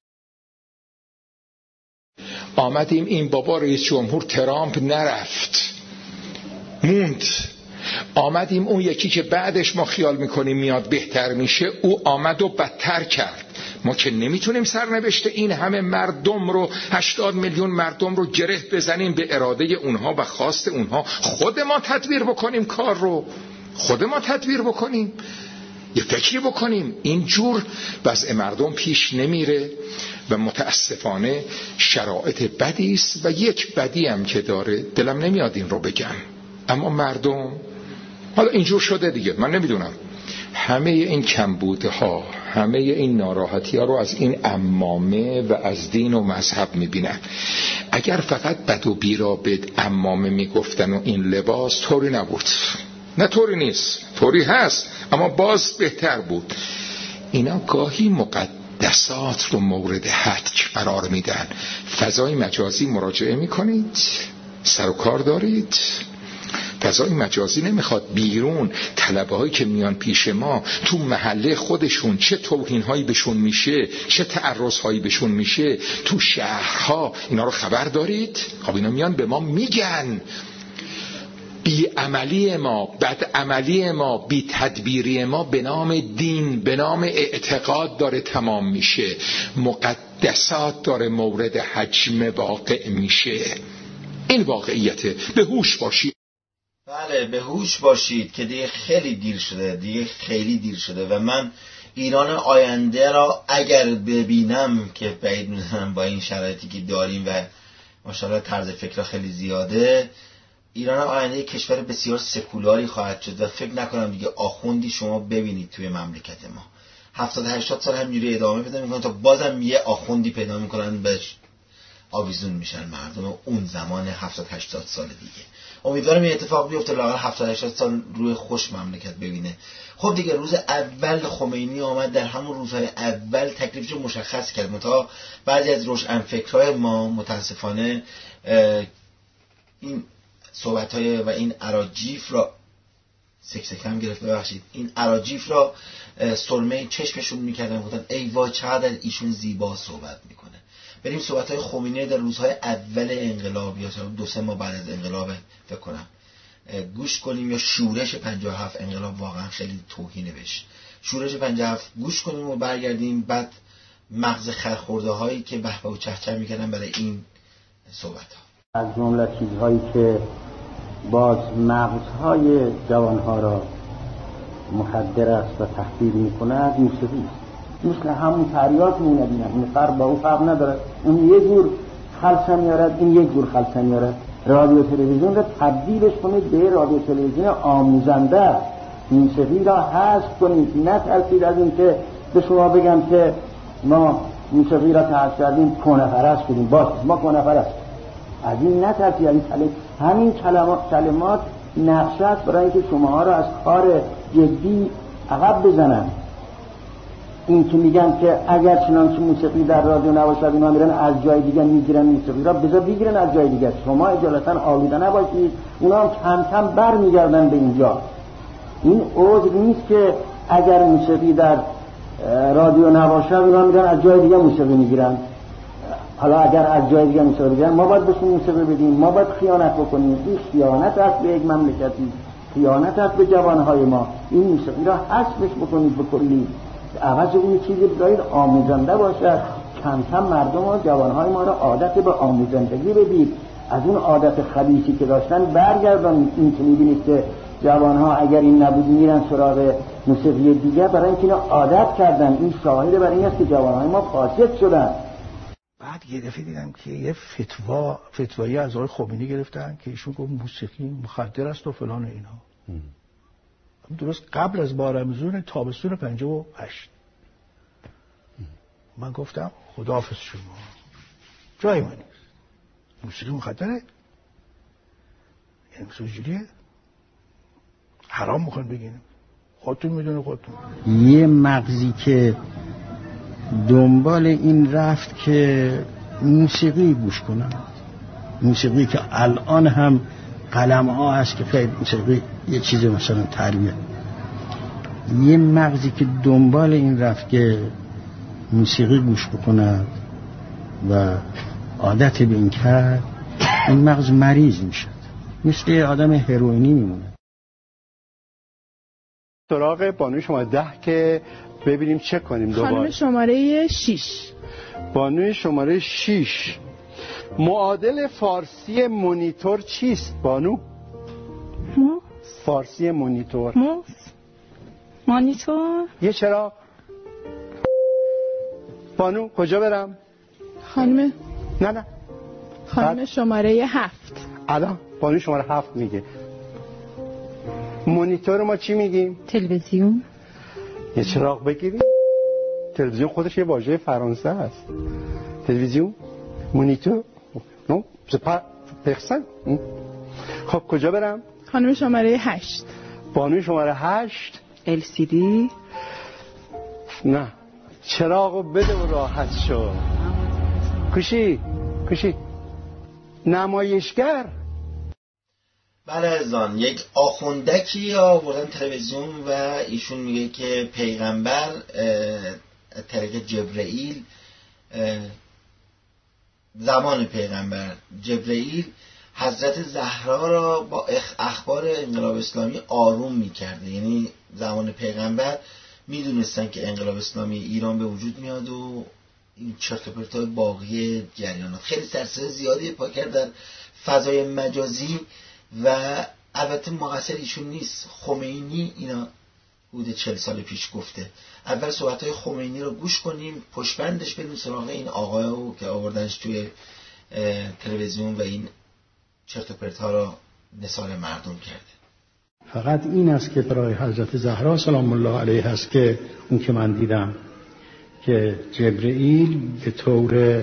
آمدیم این بابا رئیس جمهور ترامپ نرفت موند، آمدیم اون یکی که بعدش ما خیال میکنیم میاد بهتر میشه او آمد و بدتر کرد. ما که نمیتونیم سرنوشت این همه مردم رو 80 میلیون مردم رو گره بزنیم به اراده اونها و خواست اونها. خود ما تدبیر بکنیم کار رو، خود ما تدبیر بکنیم، یه فکری بکنیم. اینجور وضع مردم پیش نمیره و متاسفانه شرایط بدی است و یک بدی هم که داره دلم نمیاد این رو بگم، اما مردم حالا اینجور شده دیگه. من نمیدونم همه این کمبودها، همه این ناراحتی ها رو از این عمامه و از دین و مذهب میبینن. اگر فقط بد و بیرابط عمامه میگفتن و این لباس، طوری نبود. نه طوری نیست، طوری هست اما باز بهتر بود. اینا گاهی مقدسات رو مورد هتک قرار میدن. فضای مجازی مراجعه میکنید، سر و کار دارید. فضای مجازی نمیخواد بیرون طلبه هایی که میان پیش ما تو محله خودشون چه توهین هایی بهشون میشه، چه تعرض هایی بهشون میشه تو شهرها، اینا رو خبر دارید؟ خب اینا میان به ما میگن بی عملی ما، بد عملی ما، بی تدبیری ما به نام دین، به نام اعتقاد داره تمام میشه، مقدسات داره مورد هجم واقع میشه. این واقعیته. به هوش باشید. بله به هوش باشید که دیگه خیلی دیر شده و من ایران آینده را اگر ببینم که بعید می‌دونم با این شرایطی که داریم و ماشاءالله طرز فکر خیلی زیاده، ایران آینده کشور بسیار سکولاری خواهد شد و فکر نکنم دیگه آخوندی شما ببینید توی مملکت ما 70-80 سال همینجوری ادامه بده میکنن تا بازم یه آخوندی پیدا میکنن بهش آویزون میشن مردم اون زمان 70-80 سال دیگه. امیدوارم این اتفاق بیفته، لااقل 70-80 سال روی خوش مملکت ببینه. خب دیگه روز اول خمینی آمد، در همون روزهای اول تکلیفش رو مشخص کرد. متا بعضی از روشنفکرهای ما متاسفانه این صحبت‌های و این اراجیف را سکسکم گرفت، ببخشید، این اراجیف را سرمه چشمشون میکردن، گفتن ای وای چقدر ایشون زیبا صحبت میکنه. بریم صحبت‌های خمینی در روزهای اول انقلاب یا 2-3 ماه بعد از انقلاب فکر کنم گوش کنیم، یا شورش 57 انقلاب واقعا خیلی توهینه بهش. شورش 57 گوش کنیم و برگردیم بعد مغز خرخورده هایی که بهبه و چهچه میکردن برای این صحبت ها. از جمله چیزهایی که باز مغزهای جوانها را مخدر است و تحقیر میکند موسیقی است. مثل همون تریاک می‌بینن، این فرق با اون فرق نداره. اون یه جور خلصه میارد، این یک جور خلصه میارد. رادیو تلویزیون رو تبدیلش کنید به رادیو تلویزیون آموزنده. موسیقی را حذف کنید، نه ترسید از این که به شما بگم که ما موسیقی را ترک کردیم، کهنه‌پرست شدیم. باز ما کهنه‌پرست. از این نترسید. همین کلمات نقشه است برای اینکه شماها را از کار جدی عقب بزنن. این که میگن که اگر چنانچه موسیقی در رادیو نباشد اینا میرن از جای دیگه میگیرن موسیقی را، بذار بگیرن از جای دیگه. شما اجالتا آلوده نباشید، اونا هم کم کم برمیگردن به اینجا. این عذر نیست که اگر موسیقی در رادیو نباشد اونا میرن از جای دیگه موسیقی میگیرن. حالا اگر از جای دیگه موسیقی بگیرن ما باید بهشون موسیقی بدیم، ما باید خیانت بکنیم. این خیانت است به یک مملکتی، خیانت است به جوانهای ما. این موسیقی را حذفش بکنید به کلی، عوض این چیزی بذارید آموزنده باشد. کم کم مردم و جوانهای ما را عادت به آموزندگی بدید، از اون عادت خبیثی که داشتن برگردانید. این که میبینید که جوانها اگر این نبود میرن سراغ موسیقی دیگه، برای اینکه اینا عادت کردن. این شاهد برای این است که جوانهای ما فاسد شدن. بعد یه دفعه دیدم که یه فتوایی از آقای خمینی گرفتن که ایشون گفت موسیقی مخدر است و فلان اینا. درست قبل از بارمزون تابستون 58 من گفتم خداحافظ شما، جای من نیست. موسیقی مخدره؟ یعنی موسیقی جوریه؟ حرام میخوان بگین؟ خودتون میدونه خودتون. یه مغزی که دنبال این رفت که موسیقی گوش کنن، موسیقی که الان هم قلم ها هست که خیلی موسیقی یه چیز مثلا تربیه. یه مغزی که دنبال این رفت که موسیقی گوش بکنن و عادت به این کرد، این مغز مریض میشه، مثل یه آدم هروئینی میمونه. سراغ بانوی شماره 10 که ببینیم چه کنیم. دوباره خانم شماره 6. بانوی شماره 6. معادل فارسی مونیتور چیست بانو؟ فارسی مونیتور. مونیتور. یه چرا؟ بانو کجا برم؟ خانم نه خانم شماره 7. الان بانو شماره 7 میگه. مونیتور ما چی میگیم؟ تلویزیون. یه چراغ بگیریم. تلویزیون خودش یه واژه فرانسه است. تلویزیون، مونیتور، نو پرسن. خب کجا برم؟ خانم شماره 8. بانوی شماره 8. LCD. نه، چراغو بده و راحت شو. کشی نمایشگر. بله عزیزان، یک آخوندکی آوردن تلویزیون و ایشون میگه که پیغمبر طریق جبرئیل، زمان پیغمبر جبرئیل حضرت زهرا را با اخبار انقلاب اسلامی آروم میکرده. یعنی زمان پیغمبر میدونستن که انقلاب اسلامی ایران به وجود میاد و این چرت و پرت‌های باقی جریانات. خیلی سرسره زیادی پا کرد در فضای مجازی و البته مقصر ایشون نیست. خمینی اینا حدود 40 سال پیش گفته. اول صحبت‌های خمینی رو گوش کنیم، پشتبندش بریم سراغ این آقایو که آوردنش توی تلویزیون و این چرت و پرت‌ها رو نثار مردم کرده. فقط این است که برای حضرت زهرا سلام الله علیه هست که اون که من دیدم که جبرئیل به طور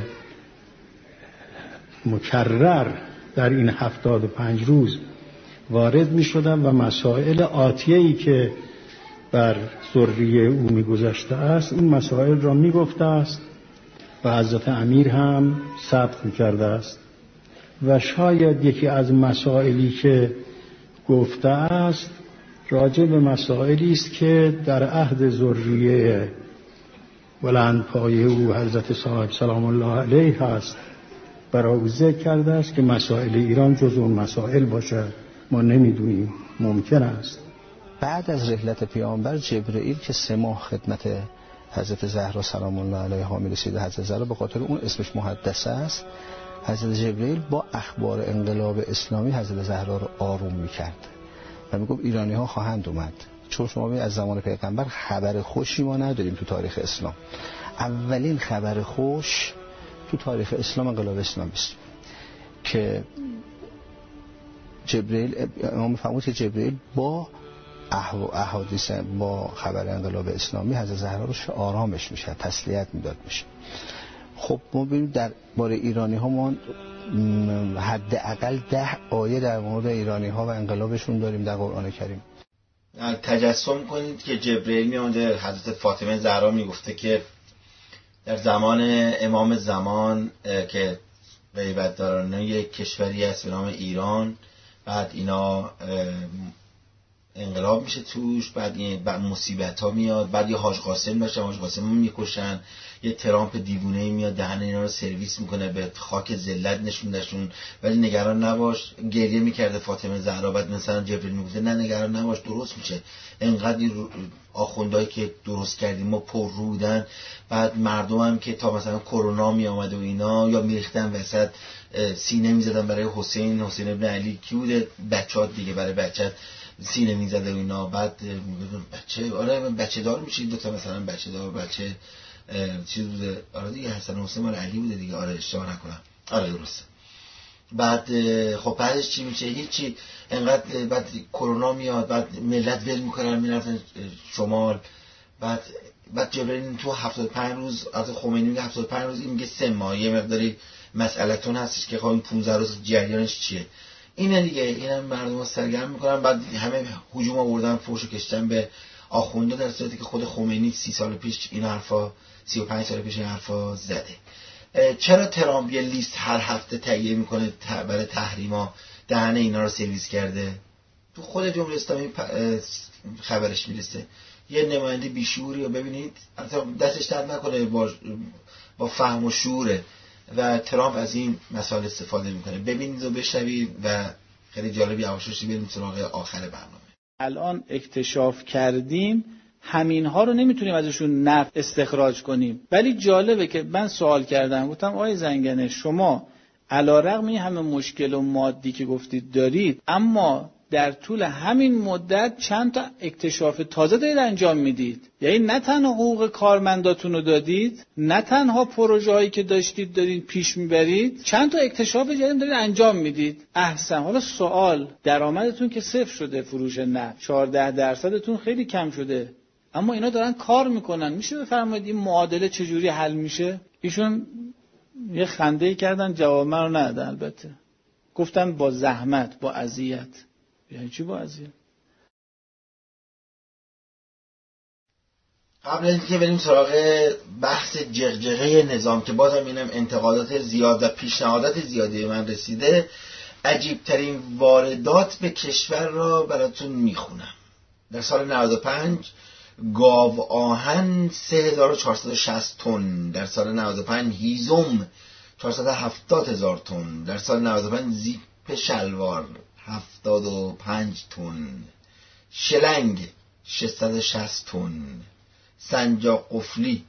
مکرر در این 75 روز وارد می شدن و مسائل آتیه‌ای که بر ذریه او می گذشته است این مسائل را می گفته است و حضرت امیر هم ثبت می کرده است و شاید یکی از مسائلی که گفته است راجع به مسائلی است که در عهد ذریه بلند پایه او حضرت صاحب سلام الله علیه هست برای او ذکر کرده است که مسائل ایران جز اون مسائل باشد. ما نمیدونیم، ممکن است. بعد از رحلت پیامبر جبرئیل که 3 ماه خدمت حضرت زهرا سلام الله علیها می‌رسید، حضرت زهرا به خاطر اون اسمش محدثه است، حضرت جبرئیل با اخبار انقلاب اسلامی حضرت زهرا رو آروم می‌کرد و میگفت ایرانی‌ها خواهند اومد. چون شما از زمان پیغمبر خبر خوشی ما نداریم تو تاریخ اسلام. اولین خبر خوش تو تاریخ اسلام انقلاب اسلامی است که جبرئیل، امام فرمود که جبرئیل با احادیث با خبر انقلاب اسلامی حضرت زهرا رو آرامش میشه، تسلیت میداد میشه. خب ما ببینیم در باره ایرانی ها ما حداقل 10 آیه در مورد ایرانی ها و انقلابشون داریم در قرآن کریم. تجسم کنید که جبرئیل میاد حضرت فاطمه زهرا میگفته که در زمان امام زمان که غیبتدارانه یک کشوری است به نام ایران، بعد اینا انقلاب میشه توش، بعد مصیبت ها میاد، بعد یه حاج قاسم باشه، حاج قاسم رو میکشن، یه ترامپ دیوونه میاد دهن اینا رو سرویس میکنه، به خاک ذلت نشوندشون، ولی نگران نباش. گریه میکرده فاطمه زهرا، بعد مثلا جبرئیل میگفته نه نگران نباش درست میشه. انقدر آخوندایی که درست کردیم ما پر رو بودن، بعد مردم هم که تا مثلا کرونا میامد و اینا یا میریختن وسط سینه میزدن برای حسین ابن علی کی بوده، بچه‌ها دیگه برای بچه‌ت سینه میزده و اینا، بعد بچه آره بچه دار میشید، دو تا مثلا بچه دار بچه چیز بوده، آره دیگه حسن حسین مال علی بوده دیگه، آره اشتباه نکنم، آره درسته. بعد خب بعدش چی میشه؟ هیچی. انقدر بعد کرونا میاد، بعد ملت ول میکنن میرفتن شمال، بعد جبرئیل تو 75 روز از خمینی میگه 75 روز، این میگه 3 ماه، یه مقداری مسئله‌تون هستش که خب این 15 روز جریانش چیه. اینه دیگه، اینم مردم سرگرم میکنن. بعد همه هجوم آوردن فوشو کشتن به آخونده، در صورتی که خود خمینی 30 سال پیش این حرفا، 35 سال پیش این حرفا زده. چرا ترامپ یه لیست هر هفته تهیه میکنه برای تحریما، دهنه اینا رو سرویس کرده؟ تو خود جمهوری اسلامی خبرش میرسه. یه نماینده بیشعوری رو ببینید، دستش درد نکنه با فهم و شعوره و ترامپ از این مسائل استفاده میکنه. ببینید و بشنوید و خیلی جالبی. یواشاش بریم سراغ آخر برنامه. الان اکتشاف کردیم، همین ها رو نمیتونیم ازشون نفع استخراج کنیم، ولی جالبه که من سوال کردم، گفتم آقای زنگنه شما علیرغم این همه مشکل و مادی که گفتید دارید، اما در طول همین مدت چند تا اکتشاف تازه دارید انجام میدید. یعنی نه تنها حقوق کارمنداتون رو دادید، نه تنها پروژه هایی که داشتید دارید پیش میبرید، چند تا اکتشاف جدید دارید انجام میدید. احسن. حالا سوال، درآمدتون که صفر شده، فروش نفت 14% خیلی کم شده، اما اینا دارن کار میکنن. میشه بفرمایید این معادله چجوری حل میشه؟ ایشون یه خنده‌ای کردن، جواب من رو ندادن. البته گفتن با زحمت، با اذیت. یعنی چی با اذیت؟ قبل از اینکه بریم سراغ بحث جغجغه نظام که بازم اینم انتقادات زیاد و پیشنهادات زیادی من رسیده، عجیبترین واردات به کشور را براتون میخونم. در سال 95 گاو آهن 3460 تن، در سال 95 هیزم 470,000 تن، در سال 95 زیپ شلوار 75 تن، شلنگ 660 تن، سنجاق قفلی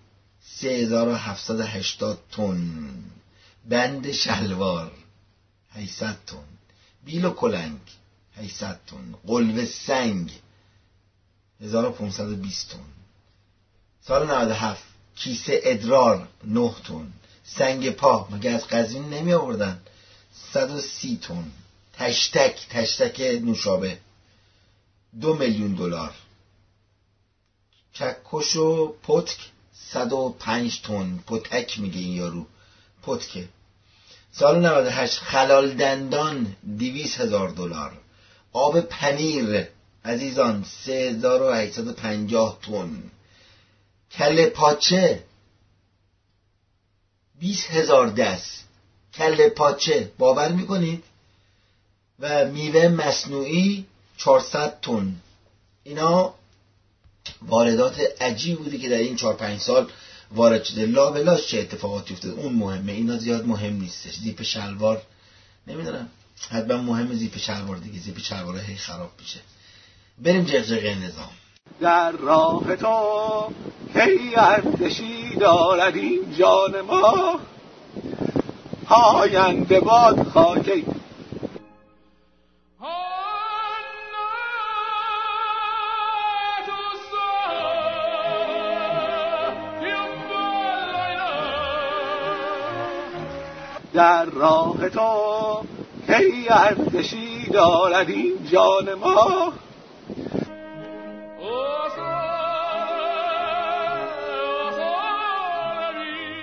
3780 تن، بند شلوار 800 تن، بیل و کلنگ 800 تن، قلوه سنگ 1520 تن. سال 97 کیسه ادرار 9 تن، سنگ پا مگه از قزوین نمی آوردن 130 تن، تشتک نوشابه 2 میلیون دلار، چکش و پتک 105 تن، پتک میگه این یارو، پتکه. سال 98 خلال دندان 200,000 دلار، آب پنیر عزیزان 3850 تن، کله پاچه 20,000 دست، کله پاچه باور میکنید؟ و میوه مصنوعی 400 تن. اینا واردات عجیب بودی که در این 4-5 سال وارد شده. لا بلاش چه اتفاقاتی افتاد اون مهمه، اینا زیاد مهم نیستش. زیپ شلوار نمیدونم، حتما مهم زیپ شلوار دیگه، زیپ شلوار هی خراب میشه. بریم جغجغه نظام. در راه تو کی ارتشی دارد این جان ما، پاینده باد خاکی. در راه تو کی ارتشی دارد این جان ما،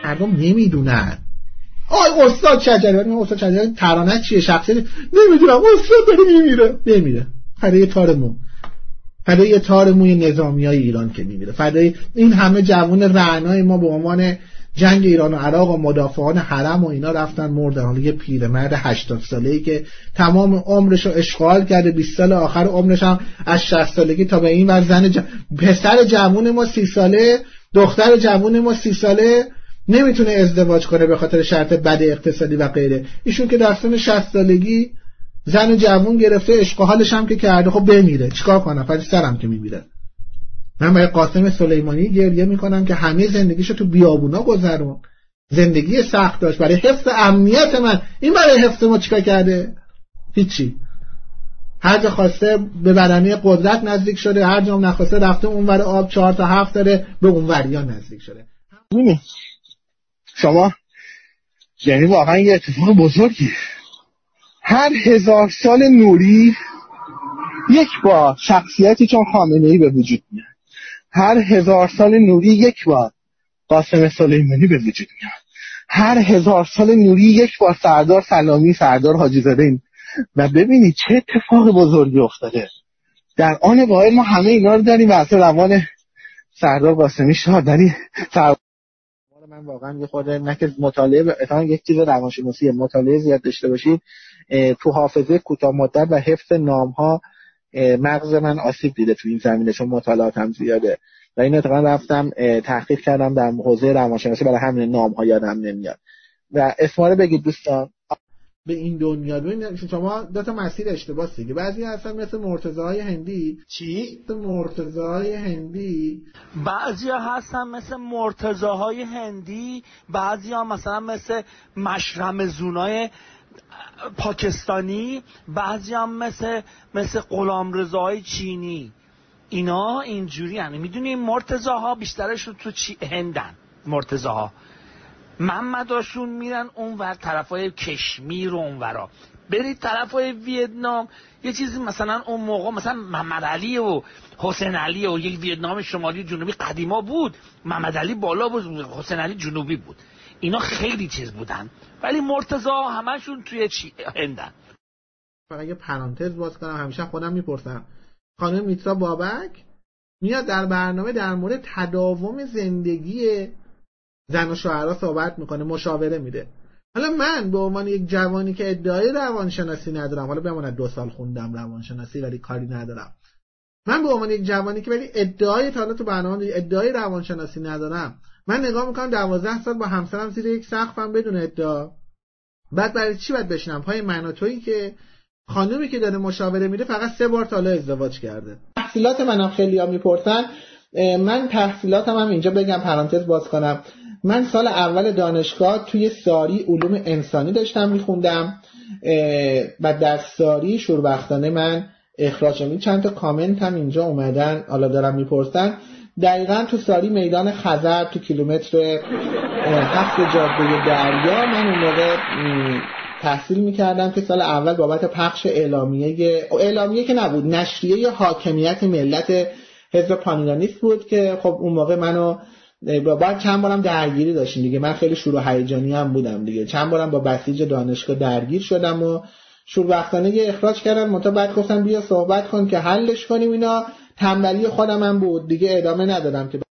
مردم نمیدونن. استاد شجریان، استاد شجریان ترانه چیه شخصیت نمیدونم، استاد داره نمیره فدای تار مو، فدای تار موی نظامیای ایران که میمیره، فدای این همه جوان رعنای ما به عنوان جنگ ایران و عراق و مدافعان حرم و اینا رفتن مردن. حالا یه پیرمرد 80 ساله‌ای که تمام عمرشو اشغال کرده، 20 سال آخر عمرش هم از 60 سالگی تا به این ور پسر جوون ما 30 ساله، دختر جوون ما 30 ساله نمیتونه ازدواج کنه به خاطر شرط بد اقتصادی و غیره. ایشون که در سن 60 سالگی زن جوون گرفته، اشغالش هم که کرده، خب بمیره چیکار کنم؟ فقط سرم که میمیره. من برای قاسم سلیمانی گریه میکنم که همه زندگیشو تو بیابونا گذرون، زندگی سخت داشت برای حفظ امنیت من. این برای حفظ ما چیکار کرده؟ هیچی. هر جا خواسته به بدنه قدرت نزدیک شده، هر جا نخواسته رفته اونور آب 4 تا 7 داره به اونوریا نزدیک شده. شما یعنی واقعا یه اتفاق بزرگی. هر 1000 سال نوری یک بار شخصیتی چون خامنه‌ای به وجود میاد. هر 1000 سال نوری یک بار قاسم سلیمانی به وجود میاد. هر 1000 سال نوری یک بار سردار سلامی، سردار حاجی زاده این. و ببینید چه اتفاق بزرگی افتاده. در آن واحد ما همه اینا رو داریم و اصلا روان سردار قاسمی شاد. ولی من واقعا یه خورده نکه مطالعه اتفاقا یک چیز روانشناسی مطالعه زیاد داشته باشید تو حافظه کوتاه مدت و حفظ نام‌ها مغز من آسیب دیده تو این زمینه، چون مطالعاتم زیاده و این اتفاقا رفتم تحقیق کردم در حوزه روانشناسی، برای همین نام‌ها یادم نمیاد. و اسما رو بگید دوستان. به این دنیا ببینید شما دو تا مسیر اشتباهه دیگه. بعضی هستن مثل مرتضی هندی. چی؟ مرتضی هندی. بعضی مثل مرتضی هندی، بعضی ها مثلا مثل مشرم زونای پاکستانی، بعضی هم مثل غلامرضای چینی. اینا اینجوری هستن. میدونی مرتضی ها بیشترشون تو هندن. مرتضی ها محمداشون میرن اونور طرفای کشمیر و اونورا. برید طرفای ویتنام یه چیزی مثلا اون موقع مثلا محمد علی و حسین علی و یک ویتنام شمالی جنوبی قدیما بود، محمد علی بالا بود، حسین علی جنوبی بود. اینا خیلی چیز بودن. ولی مرتضی همشون توی هندن. فقط یه پرانتز باز کنم، همیشه خودم میپرسم خانم میترا بابک میاد در برنامه در مورد تداوم زندگی زن و شوهرها صحبت میکنه، مشاوره میده. حالا من به عنوان یک جوانی که ادعای روانشناسی ندارم، حالا بماند 2 سال خوندم روانشناسی ولی کاری ندارم، من به عنوان یک جوانی که ولی ادعای تا حالا تو برنامه ادعای روانشناسی ندارم، من نگاه میکنم 12 سال با همسرم زیر یک سقفم بدون ادعا. بعد برای چی باید بشینم پای من و تویی که خانومی که داره مشاوره میده فقط 3 بار تا حالا ازدواج کرده؟ تحصیلات منم خیلی‌ها میپرسن. من تحصیلاتم هم اینجا بگم، پرانتز باز کنم. من سال اول دانشگاه توی ساری علوم انسانی داشتم میخوندم و در ساری شوربختانه من اخراج شدم. چند تا کامنت هم اینجا اومدن، حالا دارم میپرسن. دقیقاً تو ساری میدان خزر تو کیلومتر 7 جاده دریا من اون موقع تحصیل میکردم که سال اول بابت پخش اعلامیه که نبود، نشریه حاکمیت ملت حزب پانیرانیست بود که خب اون موقع منو بعد چند بارم درگیری داشتیم دیگه. من خیلی شور و هیجانی هم بودم دیگه، چند بارم با بسیج دانشگاه درگیر شدم و شوربختانه اخراج کردن. منتها بعد گفتم بیا صحبت کن که حلش کنیم. اینا تنبلی خودم هم بود دیگه، ادامه ندادم که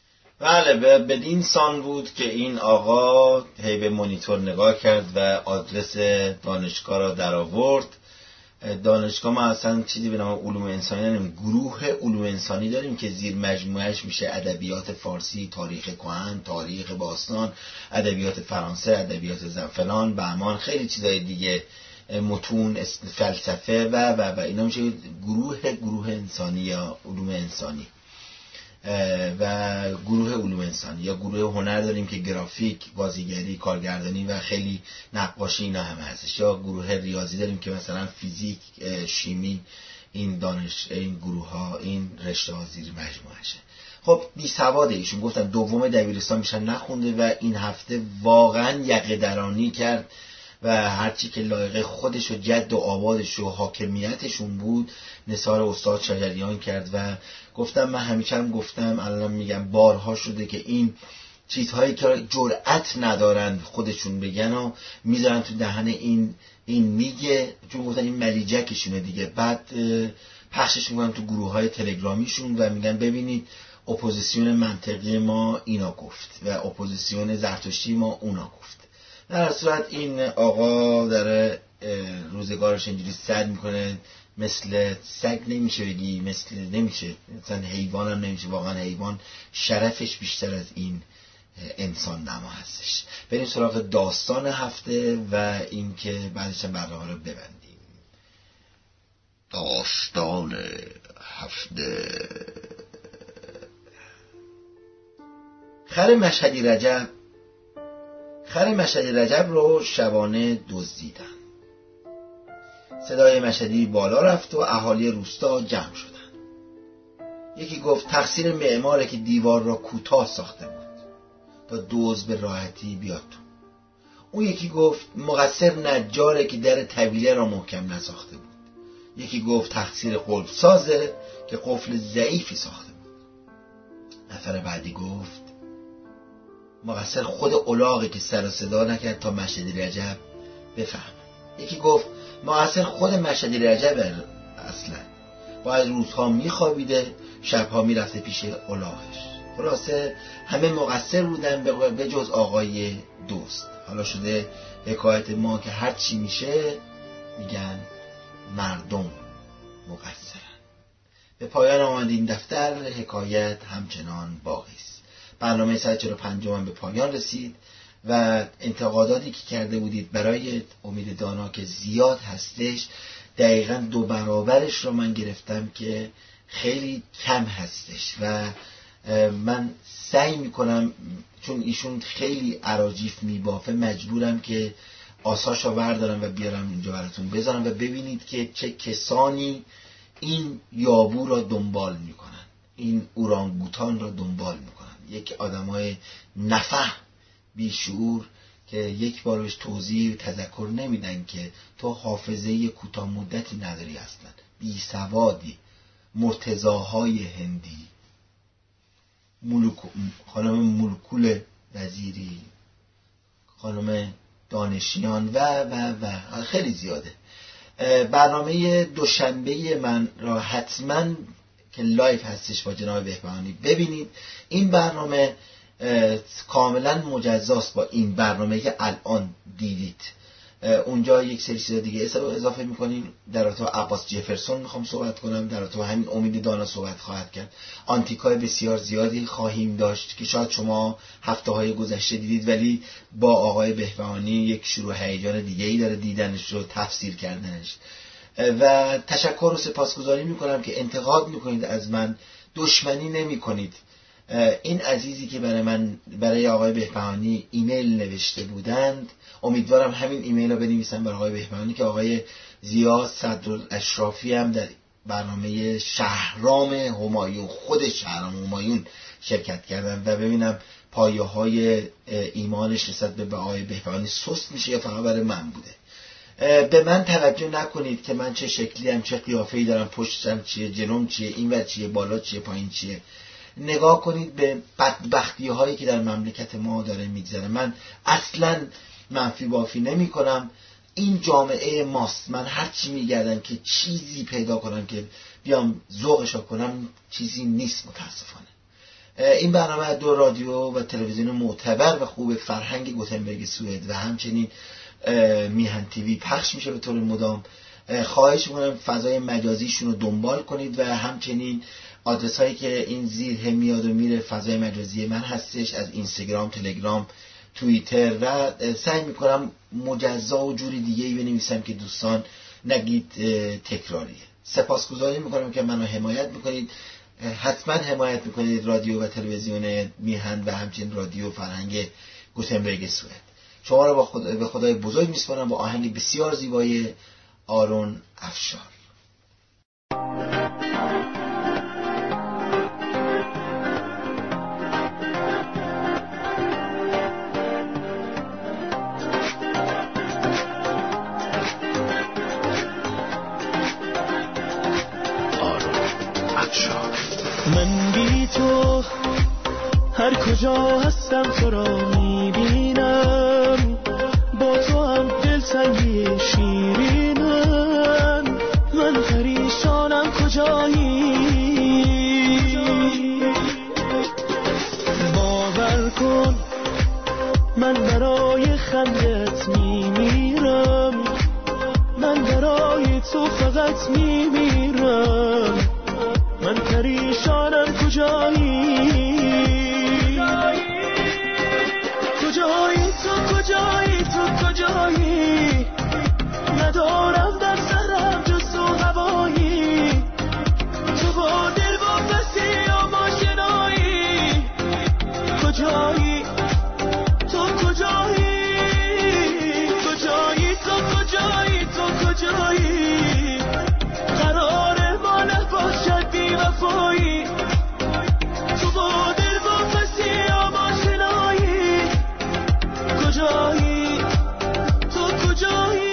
بله. بدین سان بود که این آقا هی به مانیتور نگاه کرد و آدرس دانشگاه را در آورد. دانشگاه ما اصلا چیزی به نام علوم انسانی نداریم، گروه علوم انسانی داریم که زیر مجموعهش میشه ادبیات فارسی، تاریخ کهن، تاریخ باستان، ادبیات فرانسه، ادبیات فلان بهمان، خیلی چیزای دیگه، متون، فلسفه و اینا میشه گروه انسانی یا علوم انسانی. و گروه علوم انسانی یا گروه هنر داریم که گرافیک، بازیگری، کارگردانی و خیلی نقاشی اینا هم هستش. یا گروه ریاضی داریم که مثلا فیزیک، شیمی، این گروه ها، این رشته ها زیر مجموعهشه. خب بی سواده ایشون، گفتن دوم دبیرستان میشن نخونده و این هفته واقعا یقه درانی کرد و هرچی که لایق خودش و جد و آبادش و حاکمیتشون بود نثار استاد شجریان کرد. و گفتم، من همیشه هم گفتم، الان میگم، بارها شده که این چیزهایی که جرأت ندارن خودشون بگن و میذارن تو دهن این میگه، چون گفتن این ملیجکشونه دیگه. بعد پخشش میکنن تو گروه های تلگرامیشون و میگن ببینید اپوزیسیون منطقی ما اینا گفت و اپوزیسیون زرتشتی ما اونا گفت. در صورت این آقا داره روزگارش اینجوری سد میکنه، مثل سگ نمیشه بگی، نمیشه مثلا حیوان هم نمیشه، واقعا حیوان شرفش بیشتر از این انسان نما هستش. بریم سراغ داستان هفته و این که بعدش برنامه رو ببندیم. داستان هفته. خر مشهدی رجب رو شبانه دزدیدن. صدای مشهدی بالا رفت و اهالی روستا جمع شدن. یکی گفت تقصیر معماره که دیوار را کوتاه ساخته بود تا دزد به راحتی بیاد تو. اون یکی گفت مقصر نجاره که در طویله را محکم نساخته بود. یکی گفت تقصیر قفل سازه که قفل ضعیفی ساخته بود. نفر بعدی گفت مقصر خود الاغی که سر و صدا نکرد تا مشهدی رجب بفهمه. یکی گفت مقصر خود مشهدی رجب اصلا باید روزها میخوابیده، شبها میرفته پیش الاغش. خلاصه همه مقصر بودن به جز آقای دوست. حالا شده حکایت ما که هر چی میشه میگن مردم مقصرن. به پایان آمد این دفتر، حکایت همچنان باقی است. برنامه 145 به پایان رسید و انتقاداتی که کرده بودید برای امید دانا که زیاد هستش، دقیقاً 2 برابرش رو من گرفتم که خیلی کم هستش و من سعی میکنم چون ایشون خیلی اراجیف میبافه مجبورم که آساشو بردارم و بیارم اینجا براتون بذارم و ببینید که چه کسانی این یابو را دنبال میکنن، این اورانگوتان را دنبال میکنن. یک آدمای نفهم بیشعور که یک بار بهش توضیح و تذکر نمیدن که تو حافظه کوتاه مدتی نداری اصلا، بی سوادی، مرتضاهای هندی، خانم ملکول وزیری، خانم دانشیان و خیلی زیاده. برنامه دوشنبه من را حتما که لایف هستش با جناب بهبهانی ببینید. این برنامه کاملا مجزاست با این برنامه که الان دیدید. اونجا یک سری چیزا دیگه اضافه میکنیم. در رابطه با عباس جفرسون میخوام صحبت کنم، در رابطه با همین امید دانا صحبت خواهد کرد. آنتیکای بسیار زیادی خواهیم داشت که شاید شما هفته‌های گذشته دیدید ولی با آقای بهبهانی یک شروع هیجان دیگه‌ای داره دیدنش رو، تفسیر کردنش. و تشکر و سپاسگزاری میکنم که انتقاد میکنید از من، دشمنی نمیکنید. این عزیزی که برای آقای بهبهانی ایمیل نوشته بودند، امیدوارم همین ایمیل رو بنویسن برای آقای بهبهانی که آقای زیاد صدرالاشرافی هم در برنامه شهرام همایون، خود شهرام همایون شرکت کردن و ببینم پایه های ایمانش نسبت به آقای بهبهانی سست میشه یا فقط برای من بوده. به من توجه نکنید که من چه شکلی هم، چه قیافه‌ای دارم، پشتم چیه، جلوم چیه، این ور چیه، بالا چیه، پایین چیه. نگاه کنید به بدبختی هایی که در مملکت ما داره میگذره. من اصلا منفی بافی نمی کنم. این جامعه ماست. من هر چی میگردم که چیزی پیدا کنم که بیام ذوقشو کنم چیزی نیست متاسفانه. این برنامه 2 رادیو و تلویزیون معتبر و خوب فرهنگ گوتنبرگ سوئد و همچنین میهن تیوی پخش میشه به طور مدام. خواهش میکنم فضای مجازیشون رو دنبال کنید و همچنین آدرس هایی که این زیر میاد و میره فضای مجازی من هستش، از اینستاگرام، تلگرام، توییتر و سعی میکنم مجزا و جوری دیگه‌ای بنویسم که دوستان نگید تکراریه. سپاسگزاری میکنم که منو حمایت میکنید. حتما حمایت میکنید رادیو و تلویزیون میهن و همچنین رادیو فرهنگ گوتنبرگ سوئد. شما رو به خدای بزرگ میسپارم با آهنگ بسیار زیبای آرون افشار. من بی تو هر کجا هست هستم تو را میبینم، با تو هم دلتنگی شیرینم. من پریشانم کجایی، باور کن من برای خندت میمیرم، من برای تو فقط میمیرم. من پریشانم کجایی، کجایی تو، کجایی تو، کجایی؟ ندارم در سرم جز تو هوایی، تو با دل با بسی و ماشنایی. کجایی تو، کجایی، کجایی تو، کجایی تو، کجایی؟ قرار ما نباشد بی وفایی، تو با دل با بسی و ماشنایی. کجایی تو، کجایی؟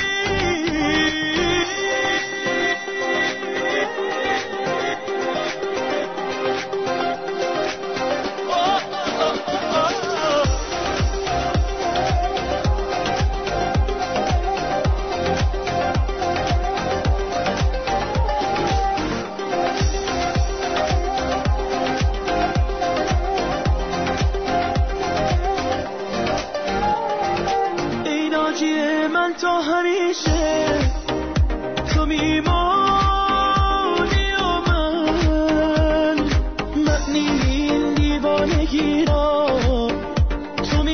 من تا همیشه تو میمانی و من معنی این دیوانگی را تو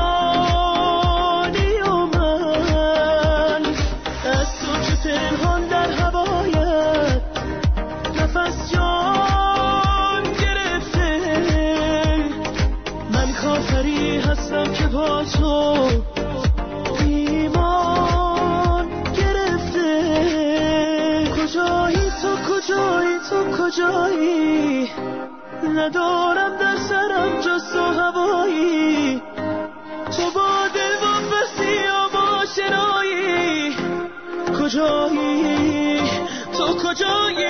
میدانی و من از تو که پنهان در هوایت نفس جان گرفته. من کافری هستم که با تو کجایی؟ ندارم در سرم جز تو هوایی، تو با دل و بسی و ماشنایی. کجایی تو، کجایی؟